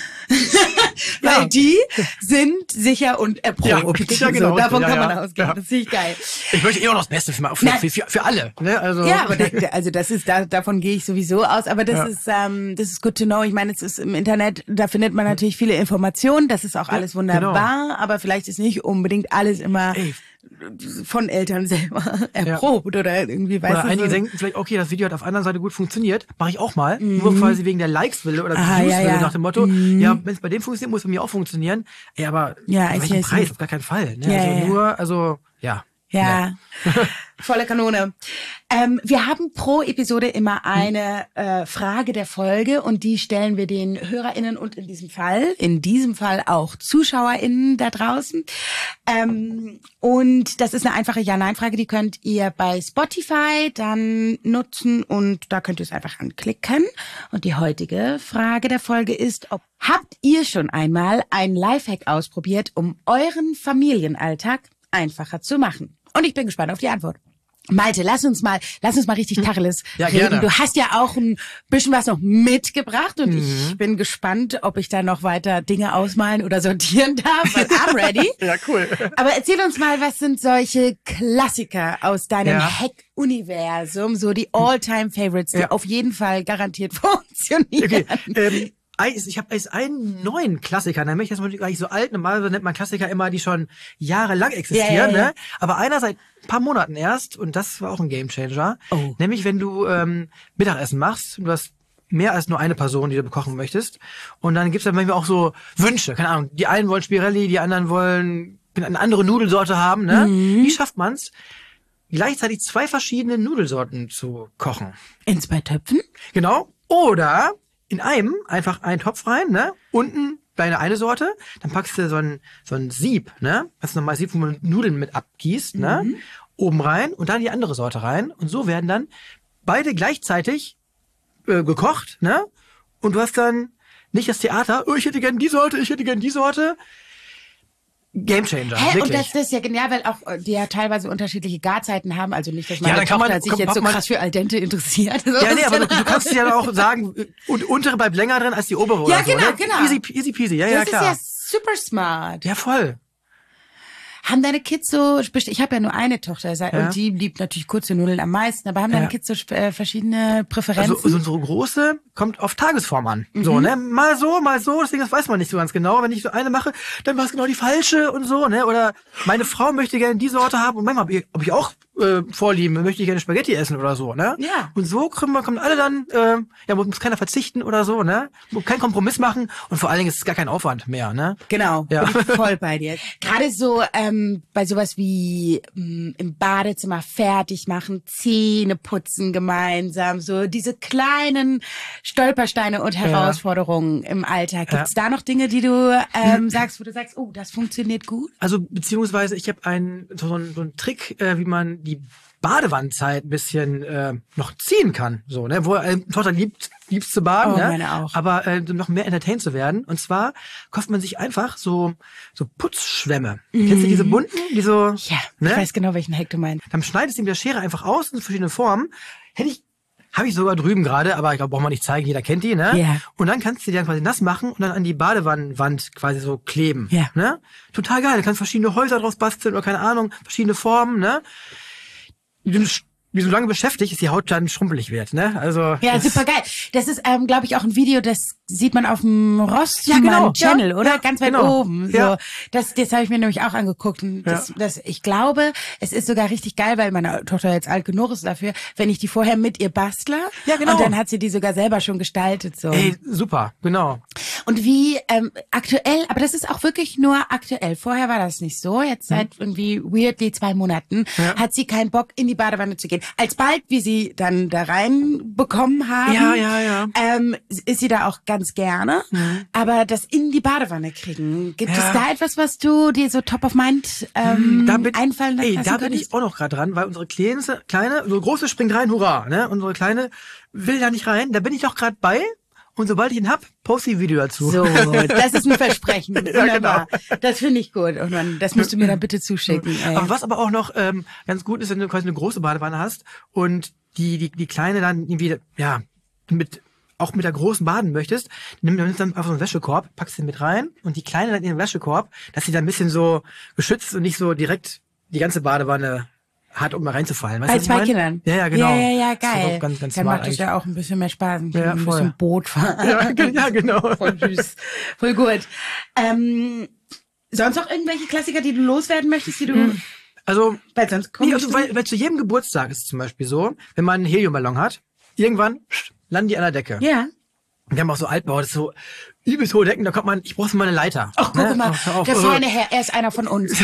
Speaker 1: Weil die sind sicher und erprobt.
Speaker 2: Ja, genau.
Speaker 1: So, davon kann man ausgehen. Ja. Das finde ich geil.
Speaker 2: Ich möchte noch das Beste für alle. Ne? Also.
Speaker 1: Ja, aber davon gehe ich sowieso aus. Aber das ist good to know. Ich meine, es ist im Internet, da findet man natürlich viele Informationen. Das ist auch alles wunderbar. Genau. Aber vielleicht ist nicht unbedingt alles immer von Eltern selber erprobt oder irgendwie, weißt du.
Speaker 2: Oder einige denken vielleicht, okay, das Video hat auf der anderen Seite gut funktioniert, mache ich auch mal. Nur quasi wegen der Likes-Wille oder Views-Wille nach dem Motto, wenn es bei dem funktioniert, muss es bei mir auch funktionieren. Ey, aber welchen Preis? Auf gar keinen Fall. Ne?
Speaker 1: Ja, volle Kanone. Wir haben pro Episode immer eine Frage der Folge und die stellen wir den HörerInnen und in diesem Fall auch ZuschauerInnen da draußen. Und das ist eine einfache Ja-Nein-Frage, die könnt ihr bei Spotify dann nutzen und da könnt ihr es einfach anklicken. Und die heutige Frage der Folge ist, habt ihr schon einmal ein Lifehack ausprobiert, um euren Familienalltag einfacher zu machen? Und ich bin gespannt auf die Antwort. Malte, lass uns mal richtig Tacheles reden.
Speaker 2: Gerne.
Speaker 1: Du hast ja auch ein bisschen was noch mitgebracht und ich bin gespannt, ob ich da noch weiter Dinge ausmalen oder sortieren darf, weil I'm ready.
Speaker 2: Ja, cool.
Speaker 1: Aber erzähl uns mal, was sind solche Klassiker aus deinem Hack-Universum, so die All-Time-Favorites, die auf jeden Fall garantiert funktionieren.
Speaker 2: Okay, ich habe einen neuen Klassiker, nämlich, das ist gar nicht so alt, normalerweise nennt man Klassiker immer, die schon jahrelang existieren, ne? Aber einer seit ein paar Monaten erst, und das war auch ein Gamechanger, nämlich wenn du Mittagessen machst, du hast mehr als nur eine Person, die du bekochen möchtest, und dann gibt's dann manchmal auch so Wünsche, keine Ahnung, die einen wollen Spirelli, die anderen wollen eine andere Nudelsorte haben, ne? Wie schafft man's, gleichzeitig 2 verschiedene Nudelsorten zu kochen?
Speaker 1: In 2 Töpfen?
Speaker 2: Genau. Oder in einem einfach einen Topf rein, ne? Unten deine eine Sorte, dann packst du so ein Sieb, ne? Das ist nochmal Sieb, wo man Nudeln mit abgießt, ne? Oben rein und dann die andere Sorte rein. Und so werden dann beide gleichzeitig gekocht, ne? Und du hast dann nicht das Theater, ich hätte gern die Sorte, ich hätte gern die Sorte. Gamechanger, wirklich.
Speaker 1: Und das ist ja genial, weil auch die ja teilweise unterschiedliche Garzeiten haben, also nicht, dass
Speaker 2: meine
Speaker 1: Tochter sich jetzt so krass für al dente interessiert.
Speaker 2: Ja, nee, aber du kannst ja auch sagen, untere bleibt länger drin als die obere oder so.
Speaker 1: Ja, genau.
Speaker 2: Easy peasy, ja, klar.
Speaker 1: Das ist ja super smart.
Speaker 2: Ja, voll.
Speaker 1: Haben deine Kids so, ich habe ja nur eine Tochter und die liebt natürlich kurze Nudeln am meisten, aber haben deine Kids so verschiedene Präferenzen?
Speaker 2: Also unsere Große kommt auf Tagesform an. So, ne? Mal so, deswegen das weiß man nicht so ganz genau. Wenn ich so eine mache, dann war es genau die falsche und so, ne? Oder meine Frau möchte gerne die Sorte haben und manchmal ob ich auch Vorlieben, möchte ich gerne Spaghetti essen oder so, ne?
Speaker 1: Ja.
Speaker 2: Und so kommen alle dann, muss keiner verzichten oder so, ne? Muss keinen Kompromiss machen und vor allen Dingen ist es gar kein Aufwand mehr, ne?
Speaker 1: Genau, bin ich voll bei dir. Gerade so bei sowas wie im Badezimmer fertig machen, Zähne putzen gemeinsam, so diese kleinen Stolpersteine und Herausforderungen im Alltag. Gibt's da noch Dinge, die du sagst, wo du sagst, oh, das funktioniert gut?
Speaker 2: Also beziehungsweise ich habe so einen Trick, wie man die Badewandzeit ein bisschen noch ziehen kann, so, ne, wo Tochter liebt zu baden, ne?
Speaker 1: Meine auch.
Speaker 2: Aber noch mehr entertained zu werden. Und zwar kauft man sich einfach so Putzschwämme. Kennst du diese bunten, die so?
Speaker 1: Ja, ne? Ich weiß genau, welchen Hack du meinst.
Speaker 2: Dann schneidest du mit der Schere einfach aus in verschiedene Formen. Habe ich sogar drüben gerade, aber ich glaube, braucht man nicht zeigen, jeder kennt die, ne?
Speaker 1: Ja.
Speaker 2: Und dann kannst du die dann quasi nass machen und dann an die Badewand quasi so kleben.
Speaker 1: Ja.
Speaker 2: Ne? Total geil. Du kannst verschiedene Häuser draus basteln oder keine Ahnung, verschiedene Formen, ne? Wie so lange beschäftigt, ist die Haut dann schrumpelig wird, ne? Also.
Speaker 1: Ja, super geil. Das ist, glaube ich, auch ein Video, das sieht man auf dem Rossmann-Channel, oder? Ganz weit oben. So.
Speaker 2: Ja.
Speaker 1: Das habe ich mir nämlich auch angeguckt. Und ich glaube, es ist sogar richtig geil, weil meine Tochter jetzt alt genug ist dafür, wenn ich die vorher mit ihr bastle. Ja, genau. Und dann hat sie die sogar selber schon gestaltet, so.
Speaker 2: Ey, super, genau.
Speaker 1: Und wie aktuell, aber das ist auch wirklich nur aktuell. Vorher war das nicht so. Jetzt seit irgendwie weirdly 2 Monaten hat sie keinen Bock, in die Badewanne zu gehen. Alsbald, wie sie dann da reinbekommen haben, ist sie da auch ganz gerne. Aber das in die Badewanne kriegen, gibt es da etwas, was du dir so top of mind einfallen lassen
Speaker 2: da bin ich auch noch gerade dran, weil unsere unsere Große springt rein, hurra, ne? Unsere Kleine will da nicht rein, da bin ich auch gerade bei. Und sobald ich ihn hab, poste ich ein Video dazu.
Speaker 1: So, das ist ein Versprechen. Wunderbar.
Speaker 2: Genau.
Speaker 1: Das finde ich gut. Und das musst du mir dann bitte zuschicken. Ey.
Speaker 2: Aber was aber auch noch ganz gut ist, wenn du quasi eine große Badewanne hast und die Kleine dann irgendwie, auch mit der großen baden möchtest, nimmst dann einfach so einen Wäschekorb, packst den mit rein und die Kleine dann in den Wäschekorb, dass sie dann ein bisschen so geschützt und nicht so direkt die ganze Badewanne hat, um mal reinzufallen. Weißt
Speaker 1: bei 2 Kindern?
Speaker 2: Ja, genau.
Speaker 1: Ja, geil.
Speaker 2: Das ist ganz
Speaker 1: dann
Speaker 2: smart
Speaker 1: macht es ja auch ein bisschen mehr Spaß. Ein
Speaker 2: voll.
Speaker 1: bisschen Boot fahren.
Speaker 2: Ja, genau.
Speaker 1: Voll süß. Voll gut. Sonst noch irgendwelche Klassiker, die du loswerden möchtest, die du...
Speaker 2: Also,
Speaker 1: weil sonst
Speaker 2: weil zu jedem Geburtstag ist es zum Beispiel so, wenn man einen Heliumballon hat, irgendwann landen die an der Decke.
Speaker 1: Ja.
Speaker 2: Wir haben auch so Altbau, das ist so übelst hohe Decken, da kommt ich brauche mal eine Leiter.
Speaker 1: Ach, guck mal, der feine Herr, er ist einer von uns.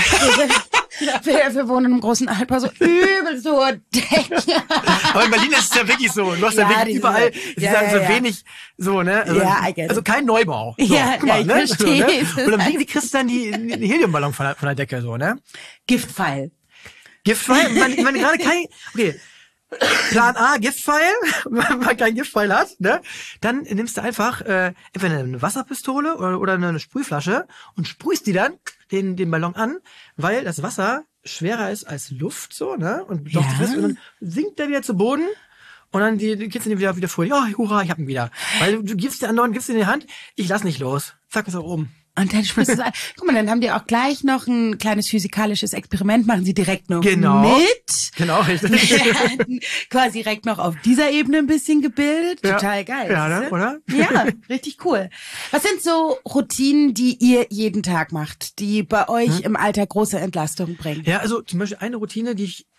Speaker 1: Wir wohnen im großen Altbau, so übel so Decken.
Speaker 2: Aber in Berlin ist es ja wirklich so. Du hast ja wirklich überall, so wenig, so, ne? Also kein Neubau. So,
Speaker 1: guck mal, ich verstehe.
Speaker 2: So, ne? Und dann kriegst du dann die Heliumballon von der Decke, so, ne?
Speaker 1: Giftpfeil.
Speaker 2: Giftpfeil? Wenn gerade okay. Plan A, Giftpfeil, wenn man keinen Giftpfeil hat, ne? Dann nimmst du einfach entweder eine Wasserpistole oder eine Sprühflasche und sprühst die dann den Ballon an, weil das Wasser schwerer ist als Luft, so, ne? Und doch fest, und dann sinkt der wieder zu Boden. Und dann die Kids sind wieder vor dir. Oh, hurra, ich hab ihn wieder. Weil du gibst den anderen, gibst ihn in die Hand, ich lass nicht los. Zack, ist er oben.
Speaker 1: Und dann sprühst du es an. Guck mal, dann haben die auch gleich noch ein kleines physikalisches Experiment, machen sie direkt noch mit.
Speaker 2: Genau, richtig.
Speaker 1: Quasi direkt noch auf dieser Ebene ein bisschen gebildet. Total geil.
Speaker 2: Ja, ne? Oder?
Speaker 1: Ja, richtig cool. Was sind so Routinen, die ihr jeden Tag macht, die bei euch im Alltag große Entlastung bringen?
Speaker 2: Ja, also zum Beispiel eine Routine, die ich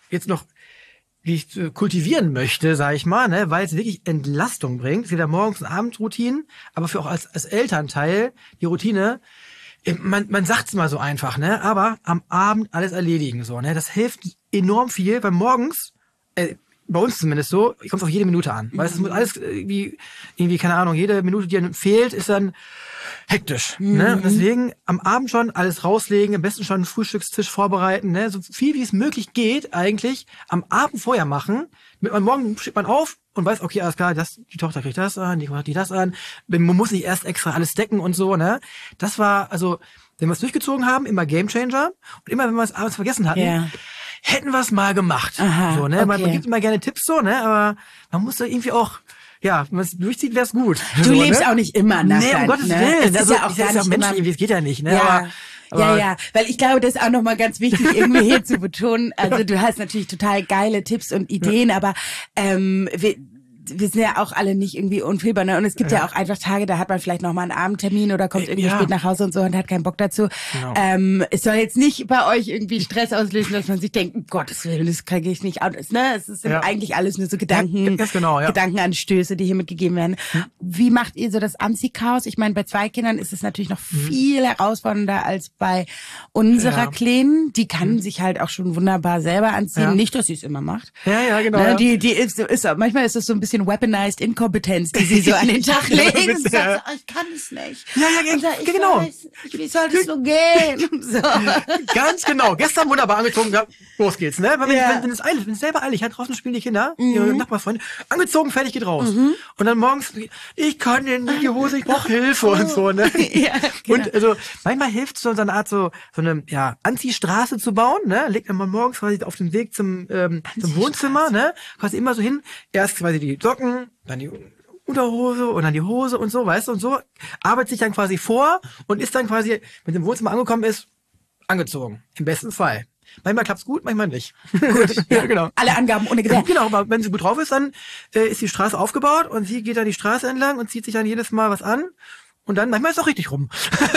Speaker 2: kultivieren möchte, sag ich mal, ne, weil es wirklich Entlastung bringt. Es gibt ja Morgens- und Abendroutinen, aber für auch als Elternteil die Routine, man sagt's mal so einfach, ne, aber am Abend alles erledigen, so, ne, das hilft enorm viel, weil morgens, bei uns zumindest so, kommt auf jede Minute an, weil es muss alles irgendwie, keine Ahnung, jede Minute, die einem fehlt, ist dann hektisch, ne? Und deswegen am Abend schon alles rauslegen, am besten schon einen Frühstückstisch vorbereiten, ne? So viel wie es möglich geht, eigentlich am Abend vorher machen. Am Morgen steht man auf und weiß, okay, alles klar, die Tochter kriegt das an, die Tochter kriegt das an. Man muss nicht erst extra alles decken und so, ne? Das war, also, wenn wir es durchgezogen haben, immer Gamechanger. Und immer, wenn wir es abends vergessen hatten, hätten wir es mal gemacht.
Speaker 1: Aha,
Speaker 2: so, ne?
Speaker 1: Okay.
Speaker 2: Man gibt immer gerne Tipps so, ne? Aber man muss da irgendwie auch, ja, wenn man es durchzieht, wär's gut.
Speaker 1: Du lebst auch nicht immer nach
Speaker 2: Nee, um Gottes Willen.
Speaker 1: Es ist
Speaker 2: Also,
Speaker 1: ja auch gar nicht
Speaker 2: Menschen,
Speaker 1: immer.
Speaker 2: das geht ja nicht, ne?
Speaker 1: Ja.
Speaker 2: Aber
Speaker 1: Ja, weil ich glaube, das ist auch nochmal ganz wichtig, irgendwie hier zu betonen. Also du hast natürlich total geile Tipps und Ideen, aber wir sind ja auch alle nicht irgendwie unfehlbar, ne? Und es gibt ja auch einfach Tage, da hat man vielleicht noch mal einen Abendtermin oder kommt irgendwie spät nach Hause und so und hat keinen Bock dazu. Genau. Es soll jetzt nicht bei euch irgendwie Stress auslösen, dass man sich denkt, um Gottes Willen, das kriege ich nicht aus. Ne? Es sind eigentlich alles nur so Gedankenanstöße, die hier mitgegeben werden. Wie macht ihr so das Anziehchaos? Ich meine, bei 2 Kindern ist es natürlich noch viel herausfordernder als bei unserer Kleinen. Die kann sich halt auch schon wunderbar selber anziehen. Nicht, dass sie es immer macht.
Speaker 2: Ja, genau.
Speaker 1: Ne? Die ist manchmal ist es so ein bisschen weaponized Inkompetenz, die sie so an den Tag legen und sagt, ich kann es nicht.
Speaker 2: Genau.
Speaker 1: Wie soll das so gehen? So.
Speaker 2: Ganz genau. Gestern wunderbar angezogen, los geht's, ne? Wenn es eilig, wenn es selber eilig hat, draußen spielen die Kinder, ihre Nachbarfreunde, angezogen, fertig, geht raus. Und dann morgens, ich kann denn nicht die Hose, ich brauche Hilfe und so, ne? Ja, genau. Und also manchmal hilft es so eine Art so eine Anziehstraße zu bauen, ne? Legt man morgens quasi auf den Weg zum Wohnzimmer, ne? Quasi immer so hin, erst quasi die Socken, dann die Unterhose und dann die Hose und so, weißt du, und so arbeitet sich dann quasi vor und ist dann quasi, wenn sie im Wohnzimmer angekommen ist, angezogen. Im besten Fall. Manchmal klappt's gut, manchmal nicht.
Speaker 1: Gut, genau. Alle Angaben ohne Gewehr.
Speaker 2: Genau, aber wenn sie gut drauf ist, dann ist die Straße aufgebaut und sie geht dann die Straße entlang und zieht sich dann jedes Mal was an. Und dann, manchmal ist es auch richtig rum.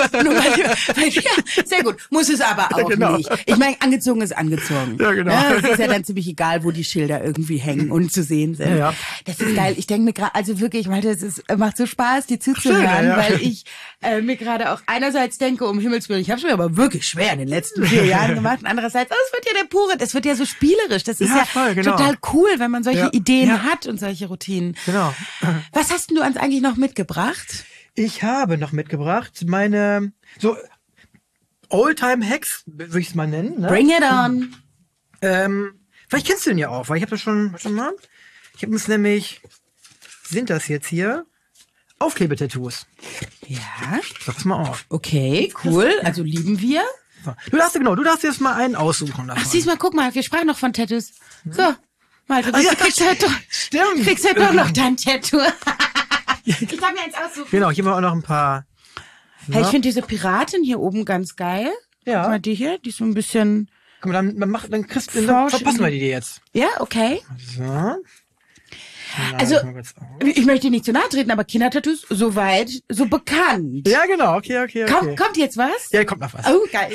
Speaker 1: Sehr gut. Muss es aber auch nicht. Ich meine, angezogen ist angezogen.
Speaker 2: Ja, genau.
Speaker 1: Ja, es ist ja dann ziemlich egal, wo die Schilder irgendwie hängen und zu sehen sind.
Speaker 2: Ja.
Speaker 1: Das ist geil. Ich denke mir gerade, also wirklich, weil macht so Spaß, dir zuzuhören, weil ich mir gerade auch einerseits denke, um Himmels Willen, ich habe es mir aber wirklich schwer in den letzten 4 Jahren gemacht. Und andererseits, das wird ja das wird ja so spielerisch. Das ist
Speaker 2: voll, genau.
Speaker 1: total cool, wenn man solche Ideen hat und solche Routinen.
Speaker 2: Genau.
Speaker 1: Was hast denn du uns eigentlich noch mitgebracht?
Speaker 2: Ich habe noch mitgebracht meine so Oldtime-Hacks, würde ich es mal nennen. Ne?
Speaker 1: Bring it on.
Speaker 2: Vielleicht kennst du den ja auch, weil ich habe das schon mal. Ich habe uns nämlich, sind das jetzt hier Aufklebetattoos.
Speaker 1: Ja.
Speaker 2: Sag's mal auf.
Speaker 1: Okay, cool. Also lieben wir.
Speaker 2: Du darfst jetzt mal einen aussuchen. Davon.
Speaker 1: Ach, siehst mal, guck mal, wir sprachen noch von Tattoos. So, Malte, du kriegst halt doch noch dein Tattoo. Ich kann mir eins aussuchen.
Speaker 2: Genau, hier haben wir auch noch ein paar.
Speaker 1: Hey, ich finde diese Piratin hier oben ganz geil.
Speaker 2: Ja.
Speaker 1: Guck mal, die hier, die ist so ein bisschen.
Speaker 2: Guck mal, dann verpassen wir die dir jetzt.
Speaker 1: Ja, okay.
Speaker 2: So.
Speaker 1: Also, ich möchte nicht zu nahe treten, aber Kindertattoos, soweit, so bekannt.
Speaker 2: Ja, genau, okay.
Speaker 1: Kommt jetzt was?
Speaker 2: Ja, kommt noch was.
Speaker 1: Oh, geil.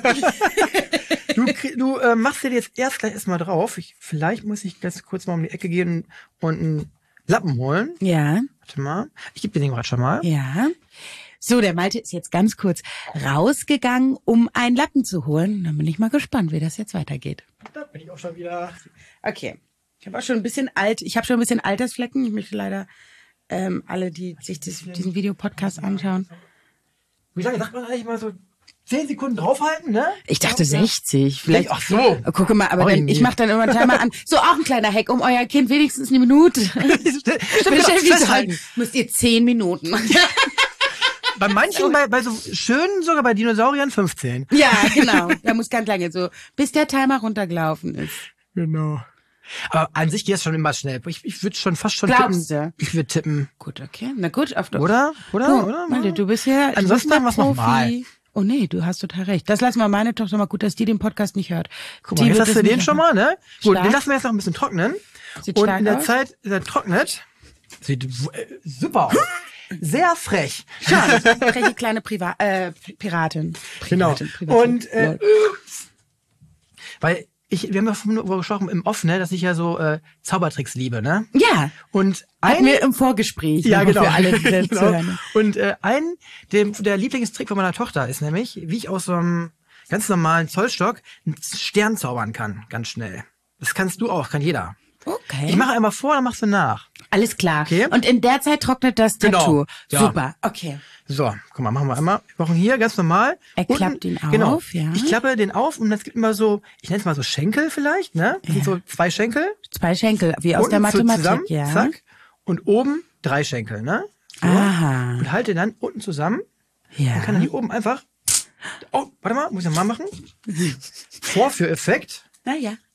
Speaker 2: Du machst dir jetzt erstmal drauf. Vielleicht muss ich ganz kurz mal um die Ecke gehen und einen Lappen holen.
Speaker 1: Ja.
Speaker 2: Warte mal. Ich gebe dir den gerade schon mal.
Speaker 1: Ja. So, der Malte ist jetzt ganz kurz rausgegangen, um einen Lappen zu holen. Dann bin ich mal gespannt, wie das jetzt weitergeht.
Speaker 2: Da bin ich auch schon wieder.
Speaker 1: Okay. Ich habe schon ein bisschen Altersflecken. Ich möchte leider alle, die sich diesen Videopodcast anschauen.
Speaker 2: Wie lange sagt man eigentlich mal so 10 Sekunden draufhalten, ne?
Speaker 1: Ich dachte 60. Vielleicht.
Speaker 2: Ach so.
Speaker 1: Gucke mal, aber ich mache dann immer einen Timer an. So, auch ein kleiner Hack, um euer Kind wenigstens eine Minute.
Speaker 2: Festhalten.
Speaker 1: Müsst ihr 10 Minuten.
Speaker 2: Bei manchen, bei so schönen, sogar bei Dinosauriern 15.
Speaker 1: Ja, genau. Da muss ganz lange so, bis der Timer runtergelaufen ist.
Speaker 2: Genau. Aber an sich geht es schon immer schnell. Ich würde schon fast schon
Speaker 1: Glaubst
Speaker 2: tippen.
Speaker 1: Du?
Speaker 2: Ich würde tippen.
Speaker 1: Gut, okay. Na gut.
Speaker 2: Oder?
Speaker 1: Malte, du bist ja
Speaker 2: ansonsten machen wir es nochmal.
Speaker 1: Oh nee, du hast total recht. Das lassen wir meine Tochter mal gut, dass die den Podcast nicht hört.
Speaker 2: Guck mal, jetzt hast du den schon mal, ne? Gut,
Speaker 1: stark.
Speaker 2: den lassen wir jetzt noch ein bisschen trocknen.
Speaker 1: Sieht
Speaker 2: und
Speaker 1: stark
Speaker 2: in der
Speaker 1: aus.
Speaker 2: Zeit, der trocknet, sieht super aus. Sehr frech.
Speaker 1: Schon. Freche kleine Piratin.
Speaker 2: Genau.
Speaker 1: Privatin.
Speaker 2: Und weil wir haben ja vorhin darüber gesprochen im Off, ne, dass ich ja so Zaubertricks liebe, ne?
Speaker 1: Ja.
Speaker 2: Und
Speaker 1: hatten wir im Vorgespräch.
Speaker 2: Ja, genau.
Speaker 1: Für alle, die zuhören.
Speaker 2: Und der Lieblingstrick von meiner Tochter ist nämlich, wie ich aus so einem ganz normalen Zollstock einen Stern zaubern kann, ganz schnell. Das kannst du auch, kann jeder.
Speaker 1: Okay.
Speaker 2: Ich mache einmal vor, dann machst du nach.
Speaker 1: Alles klar.
Speaker 2: Okay.
Speaker 1: Und in der Zeit trocknet das Tattoo.
Speaker 2: Ja.
Speaker 1: Super. Okay.
Speaker 2: So, guck mal, machen wir einmal. Wir brauchen hier ganz normal.
Speaker 1: Er klappt ihn auf,
Speaker 2: genau.
Speaker 1: ja.
Speaker 2: Ich klappe den auf und es gibt immer so, ich nenne es mal so Schenkel vielleicht, ne? Das sind so 2 Schenkel.
Speaker 1: 2 Schenkel, wie aus
Speaker 2: unten
Speaker 1: der Mathematik,
Speaker 2: zusammen,
Speaker 1: ja.
Speaker 2: Zack. Und oben 3 Schenkel, ne? So.
Speaker 1: Aha.
Speaker 2: Und halte dann unten zusammen.
Speaker 1: Ja.
Speaker 2: Dann kann er hier oben einfach, oh, warte mal, muss ich nochmal machen. Vorführeffekt.
Speaker 1: Naja.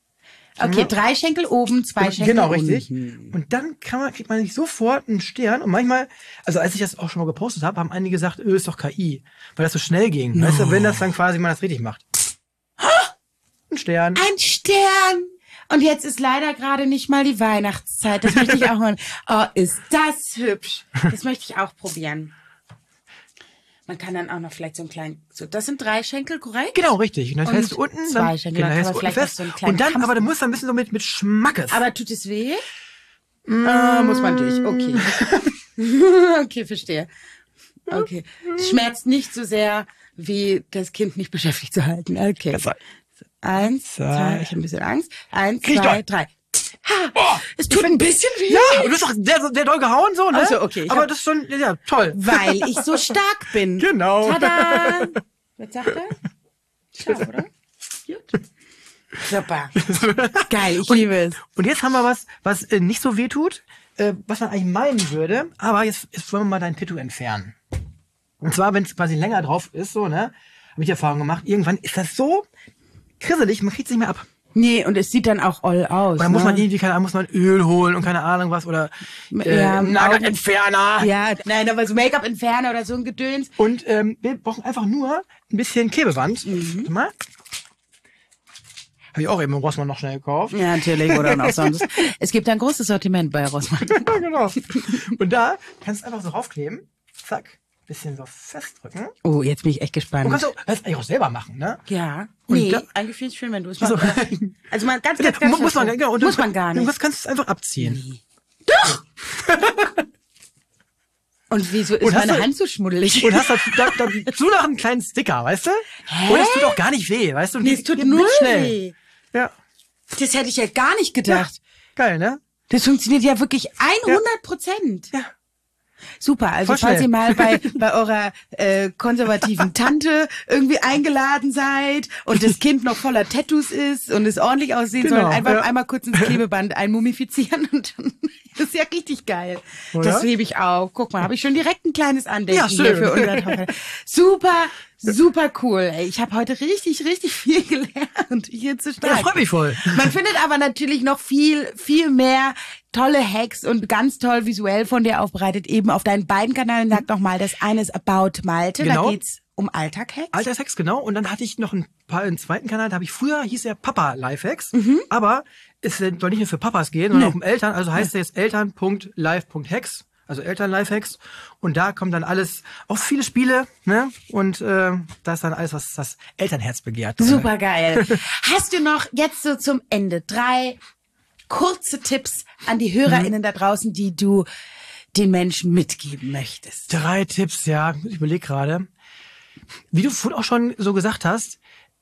Speaker 1: Okay, 3 Schenkel oben, 2 Schenkel
Speaker 2: Genau,
Speaker 1: unten.
Speaker 2: richtig. Und dann kriegt man nicht sofort einen Stern. Und manchmal, also als ich das auch schon mal gepostet habe, haben einige gesagt, ist doch KI, weil das so schnell ging. Weißt du, wenn das dann quasi man das richtig macht. Ein Stern.
Speaker 1: Ein Stern! Und jetzt ist leider gerade nicht mal die Weihnachtszeit. Das möchte ich auch mal. Oh, ist das hübsch. Das möchte ich auch probieren. Man kann dann auch noch vielleicht so einen kleinen, das sind 3 Schenkel, korrekt?
Speaker 2: Genau, richtig. Und dann hältst du unten,
Speaker 1: 2 Schenkel, dann kann man vielleicht
Speaker 2: fest.
Speaker 1: noch so einen kleinen
Speaker 2: Und dann,
Speaker 1: Kampf
Speaker 2: aber du musst dann ein bisschen so mit Schmackes.
Speaker 1: Aber tut es weh? Muss man durch, okay. Okay, verstehe. Okay. Es schmerzt nicht so sehr, wie das Kind nicht beschäftigt zu halten. Okay. 1, 2, ich habe ein bisschen Angst. 1, 2, 3. Es tut ein bisschen weh.
Speaker 2: Ja, und du hast doch sehr doll gehauen, so, ne?
Speaker 1: Also, okay.
Speaker 2: Aber das ist schon, ja, toll.
Speaker 1: Weil ich so stark bin.
Speaker 2: Genau.
Speaker 1: Tada! Was sagt er? Stark, oder? Gut. Super. Geil, ich liebe es.
Speaker 2: Und jetzt haben wir was nicht so weh tut, was man eigentlich meinen würde, aber jetzt wollen wir mal dein Tattoo entfernen. Und zwar, wenn es quasi länger drauf ist, so, ne? Habe ich Erfahrung gemacht, irgendwann ist das so krisselig, man kriegt es nicht mehr ab.
Speaker 1: Nee, und es sieht dann auch all aus.
Speaker 2: Oder muss man irgendwie, keine Ahnung, muss man Öl holen und keine Ahnung was oder Nagelentferner.
Speaker 1: Ja, nein, aber so Make-up-Entferner oder so ein Gedöns.
Speaker 2: Und wir brauchen einfach nur ein bisschen Klebeband. Warte mal. Habe ich auch eben im Rossmann noch schnell gekauft.
Speaker 1: Ja, natürlich, oder noch sonst. Es gibt ein großes Sortiment bei Rossmann.
Speaker 2: Ja, genau. Und da kannst du einfach so raufkleben. Zack. Bisschen so festdrücken.
Speaker 1: Oh, jetzt bin ich echt gespannt.
Speaker 2: Du kannst das eigentlich auch selber machen, ne?
Speaker 1: Ja.
Speaker 2: Und
Speaker 1: Nee,
Speaker 2: da-
Speaker 1: eigentlich finde ich es schön, wenn du es machst. Also mal ganz
Speaker 2: muss man, genau, und
Speaker 1: muss man gar nicht.
Speaker 2: Du kannst es einfach abziehen.
Speaker 1: Doch! Und wieso ist
Speaker 2: Und hast
Speaker 1: meine
Speaker 2: du-
Speaker 1: Hand so schmuddelig?
Speaker 2: Und hast dazu noch einen kleinen Sticker, weißt du?
Speaker 1: Hä?
Speaker 2: Und es tut auch gar nicht weh, weißt du?
Speaker 1: Nee, es tut
Speaker 2: Geht
Speaker 1: nur
Speaker 2: schnell.
Speaker 1: weh.
Speaker 2: Ja.
Speaker 1: Das hätte ich ja gar nicht
Speaker 2: Ja.
Speaker 1: gedacht.
Speaker 2: Geil, ne?
Speaker 1: Das funktioniert ja wirklich 100%.
Speaker 2: Ja.
Speaker 1: Super, also
Speaker 2: Voll
Speaker 1: falls
Speaker 2: schnell.
Speaker 1: ihr mal bei eurer konservativen Tante irgendwie eingeladen seid und das Kind noch voller Tattoos ist und es ordentlich aussehen
Speaker 2: Genau,
Speaker 1: soll, einfach
Speaker 2: ja.
Speaker 1: einmal kurz ins Klebeband einmumifizieren und dann das ist ja richtig geil.
Speaker 2: Oder?
Speaker 1: Das hebe ich auf. Guck mal, habe ich schon direkt ein kleines Andenken
Speaker 2: Ja, schön.
Speaker 1: hier für unsere Tochter. Super cool. Ey, ich habe heute richtig viel gelernt. Ich bin zu stark.
Speaker 2: Ja, freut mich voll.
Speaker 1: Man findet aber natürlich noch viel mehr tolle Hacks und ganz toll visuell von dir aufbereitet, eben auf deinen beiden Kanälen. Sag doch mal, das eine ist About Malte,
Speaker 2: Genau.
Speaker 1: da geht's um Alltag-Hacks.
Speaker 2: Alltagshacks, genau. Und dann hatte ich noch einen zweiten Kanal, da habe ich früher, hieß er Papa Lifehacks, aber es soll nicht nur für Papas gehen, sondern auch um Eltern. Also heißt er jetzt eltern.live.hacks, also Eltern-Lifehacks. Und da kommt dann alles, auch viele Spiele, ne? Und da ist dann alles, was das Elternherz begehrt.
Speaker 1: Super geil. Hast du noch jetzt so zum Ende 3 kurze Tipps an die HörerInnen da draußen, die du den Menschen mitgeben möchtest?
Speaker 2: 3 Tipps, ja. Ich überlege gerade. Wie du vorhin auch schon so gesagt hast,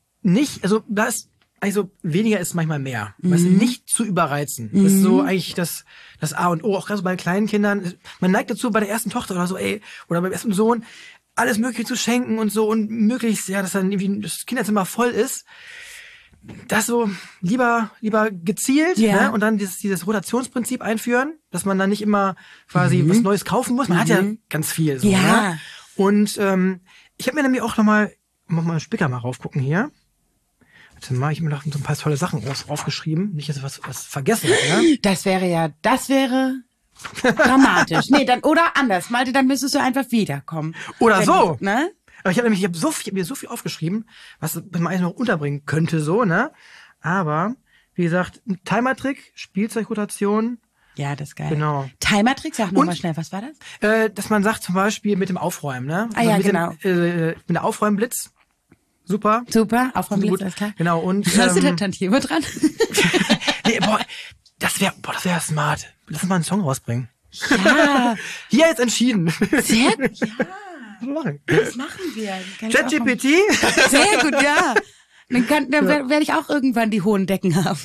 Speaker 2: weniger ist manchmal mehr. Weißt du, nicht zu überreizen. Das ist so eigentlich das A und O, auch gerade so bei kleinen Kindern. Man neigt dazu, bei der ersten Tochter oder so, oder beim ersten Sohn, alles Mögliche zu schenken und so und möglichst, ja, dass dann irgendwie das Kinderzimmer voll ist. Das so lieber gezielt,
Speaker 1: Ja.
Speaker 2: ne? Und dann dieses Rotationsprinzip einführen, dass man dann nicht immer quasi was Neues kaufen muss. Man hat ja ganz viel. So,
Speaker 1: Ja.
Speaker 2: ne? Und ich habe mir nämlich auch nochmal einen Spicker mal raufgucken hier. Warte mal, ich habe mir noch so ein paar tolle Sachen aufgeschrieben. Nicht, dass ich was vergessen habe. Ne?
Speaker 1: Das wäre dramatisch. Nee, oder anders. Malte, dann müsstest du einfach wiederkommen.
Speaker 2: Oder so.
Speaker 1: Ne?
Speaker 2: Aber ich habe mir so viel aufgeschrieben, was man eigentlich noch unterbringen könnte, so, ne? Aber, wie gesagt, ein Timer-Trick, Spielzeugrotation,
Speaker 1: Ja, das ist geil.
Speaker 2: Genau.
Speaker 1: Timer-Trick, sag noch
Speaker 2: Und-
Speaker 1: mal schnell, was war das?
Speaker 2: dass man sagt zum Beispiel mit dem Aufräumen, ne?
Speaker 1: Ah ja,
Speaker 2: mit
Speaker 1: genau.
Speaker 2: Mit der Aufräumblitz. Super.
Speaker 1: Super, auf vom Blitz,
Speaker 2: Gut.
Speaker 1: alles klar.
Speaker 2: Genau, und
Speaker 1: Hast du da Tantieme dran?
Speaker 2: nee, das wäre smart. Lass uns mal einen Song rausbringen.
Speaker 1: Ja,
Speaker 2: Hier jetzt entschieden.
Speaker 1: sehr gut, ja.
Speaker 2: Machen.
Speaker 1: Das machen wir. Kann ich auch mal-
Speaker 2: ChatGPT?
Speaker 1: Sehr gut, ja. Dann werde ich auch irgendwann die hohen Decken haben.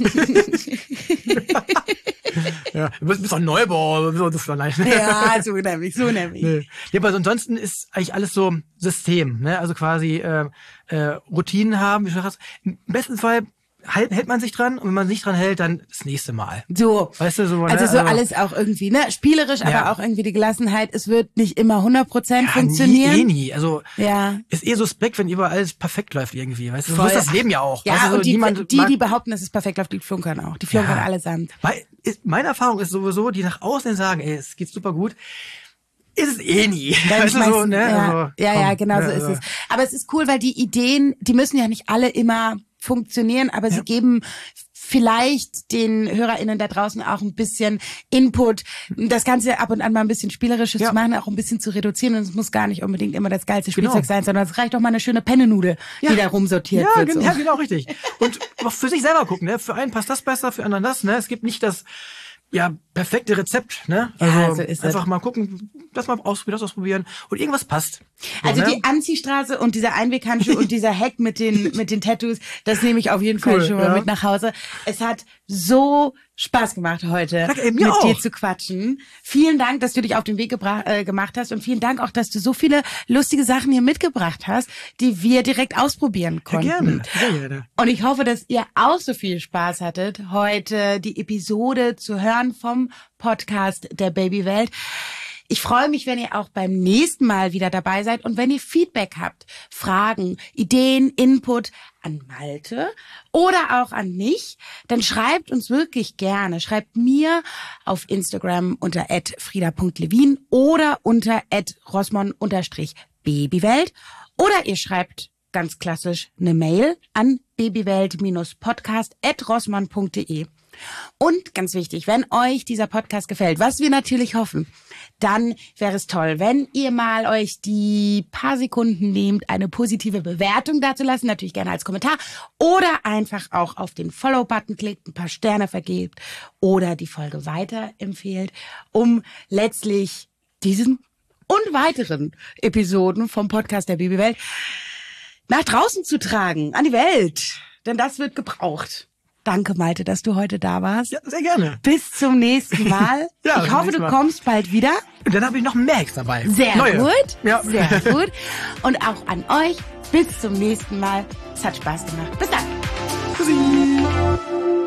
Speaker 2: Ja, du bist doch Neubau. So, das war nein.
Speaker 1: Ja, so nämlich.
Speaker 2: Nee. Ja, aber ansonsten ist eigentlich alles so System, ne? Also quasi Routinen haben, wie du sagst. Im besten Fall hält man sich dran und wenn man sich dran hält, dann das nächste Mal.
Speaker 1: So.
Speaker 2: Weißt du, so,
Speaker 1: also so alles auch irgendwie, ne? Spielerisch, aber auch irgendwie die Gelassenheit. Es wird nicht immer 100% funktionieren.
Speaker 2: Nie. Also ist suspekt, wenn überall alles perfekt läuft irgendwie. Weißt du, so ist das Leben ja auch.
Speaker 1: Ja,
Speaker 2: weißt du,
Speaker 1: und die behaupten, dass es perfekt läuft, die flunkern auch. Die flunkern allesamt.
Speaker 2: Meine Erfahrung ist sowieso, die nach außen sagen, ey, es geht super gut. Ist es nie.
Speaker 1: Weißt
Speaker 2: du, so, ne?
Speaker 1: Genau so ist es. Aber es ist cool, weil die Ideen, die müssen ja nicht alle immer funktionieren, aber sie geben vielleicht den HörerInnen da draußen auch ein bisschen Input, das Ganze ab und an mal ein bisschen Spielerisches zu machen, auch ein bisschen zu reduzieren. Und es muss gar nicht unbedingt immer das geilste Spielzeug sein, sondern es reicht auch mal eine schöne Pennenudel, die da rumsortiert wird. So.
Speaker 2: Ja, genau, richtig. Und auch für sich selber gucken, ne? Für einen passt das besser, für anderen das, ne? Es gibt nicht das perfekte Rezept, ne? Also so ist einfach mal gucken, das ausprobieren und irgendwas passt. So,
Speaker 1: also die Anziehstraße und dieser Einweghandschuh und dieser Hack mit den Tattoos, das nehme ich auf jeden Fall schon mal mit nach Hause. Es hat so Spaß gemacht heute, mit dir zu quatschen. Vielen Dank, dass du dich auf den Weg gemacht hast und vielen Dank auch, dass du so viele lustige Sachen hier mitgebracht hast, die wir direkt ausprobieren konnten.
Speaker 2: Ja, gerne. Sehr gerne.
Speaker 1: Und ich hoffe, dass ihr auch so viel Spaß hattet, heute die Episode zu hören vom Podcast der Babywelt. Ich freue mich, wenn ihr auch beim nächsten Mal wieder dabei seid und wenn ihr Feedback habt, Fragen, Ideen, Input an Malte oder auch an mich, dann schreibt uns wirklich gerne. Schreibt mir auf Instagram unter @frieda.levin oder unter @rossmann_babywelt oder ihr schreibt ganz klassisch eine Mail an babywelt-podcast@rossmann.de. Und ganz wichtig, wenn euch dieser Podcast gefällt, was wir natürlich hoffen, dann wäre es toll, wenn ihr mal euch die paar Sekunden nehmt, eine positive Bewertung dazulassen, natürlich gerne als Kommentar oder einfach auch auf den Follow-Button klickt, ein paar Sterne vergebt oder die Folge weiterempfehlt, um letztlich diesen und weiteren Episoden vom Podcast der Babywelt nach draußen zu tragen, an die Welt, denn das wird gebraucht. Danke, Malte, dass du heute da warst.
Speaker 2: Ja, sehr gerne.
Speaker 1: Bis zum nächsten Mal. Ich hoffe, du kommst bald wieder.
Speaker 2: Und dann habe ich noch mehr Hacks dabei.
Speaker 1: Sehr gut. Ja. Sehr gut. Und auch an euch. Bis zum nächsten Mal. Es hat Spaß gemacht. Bis dann.
Speaker 2: Tschüssi.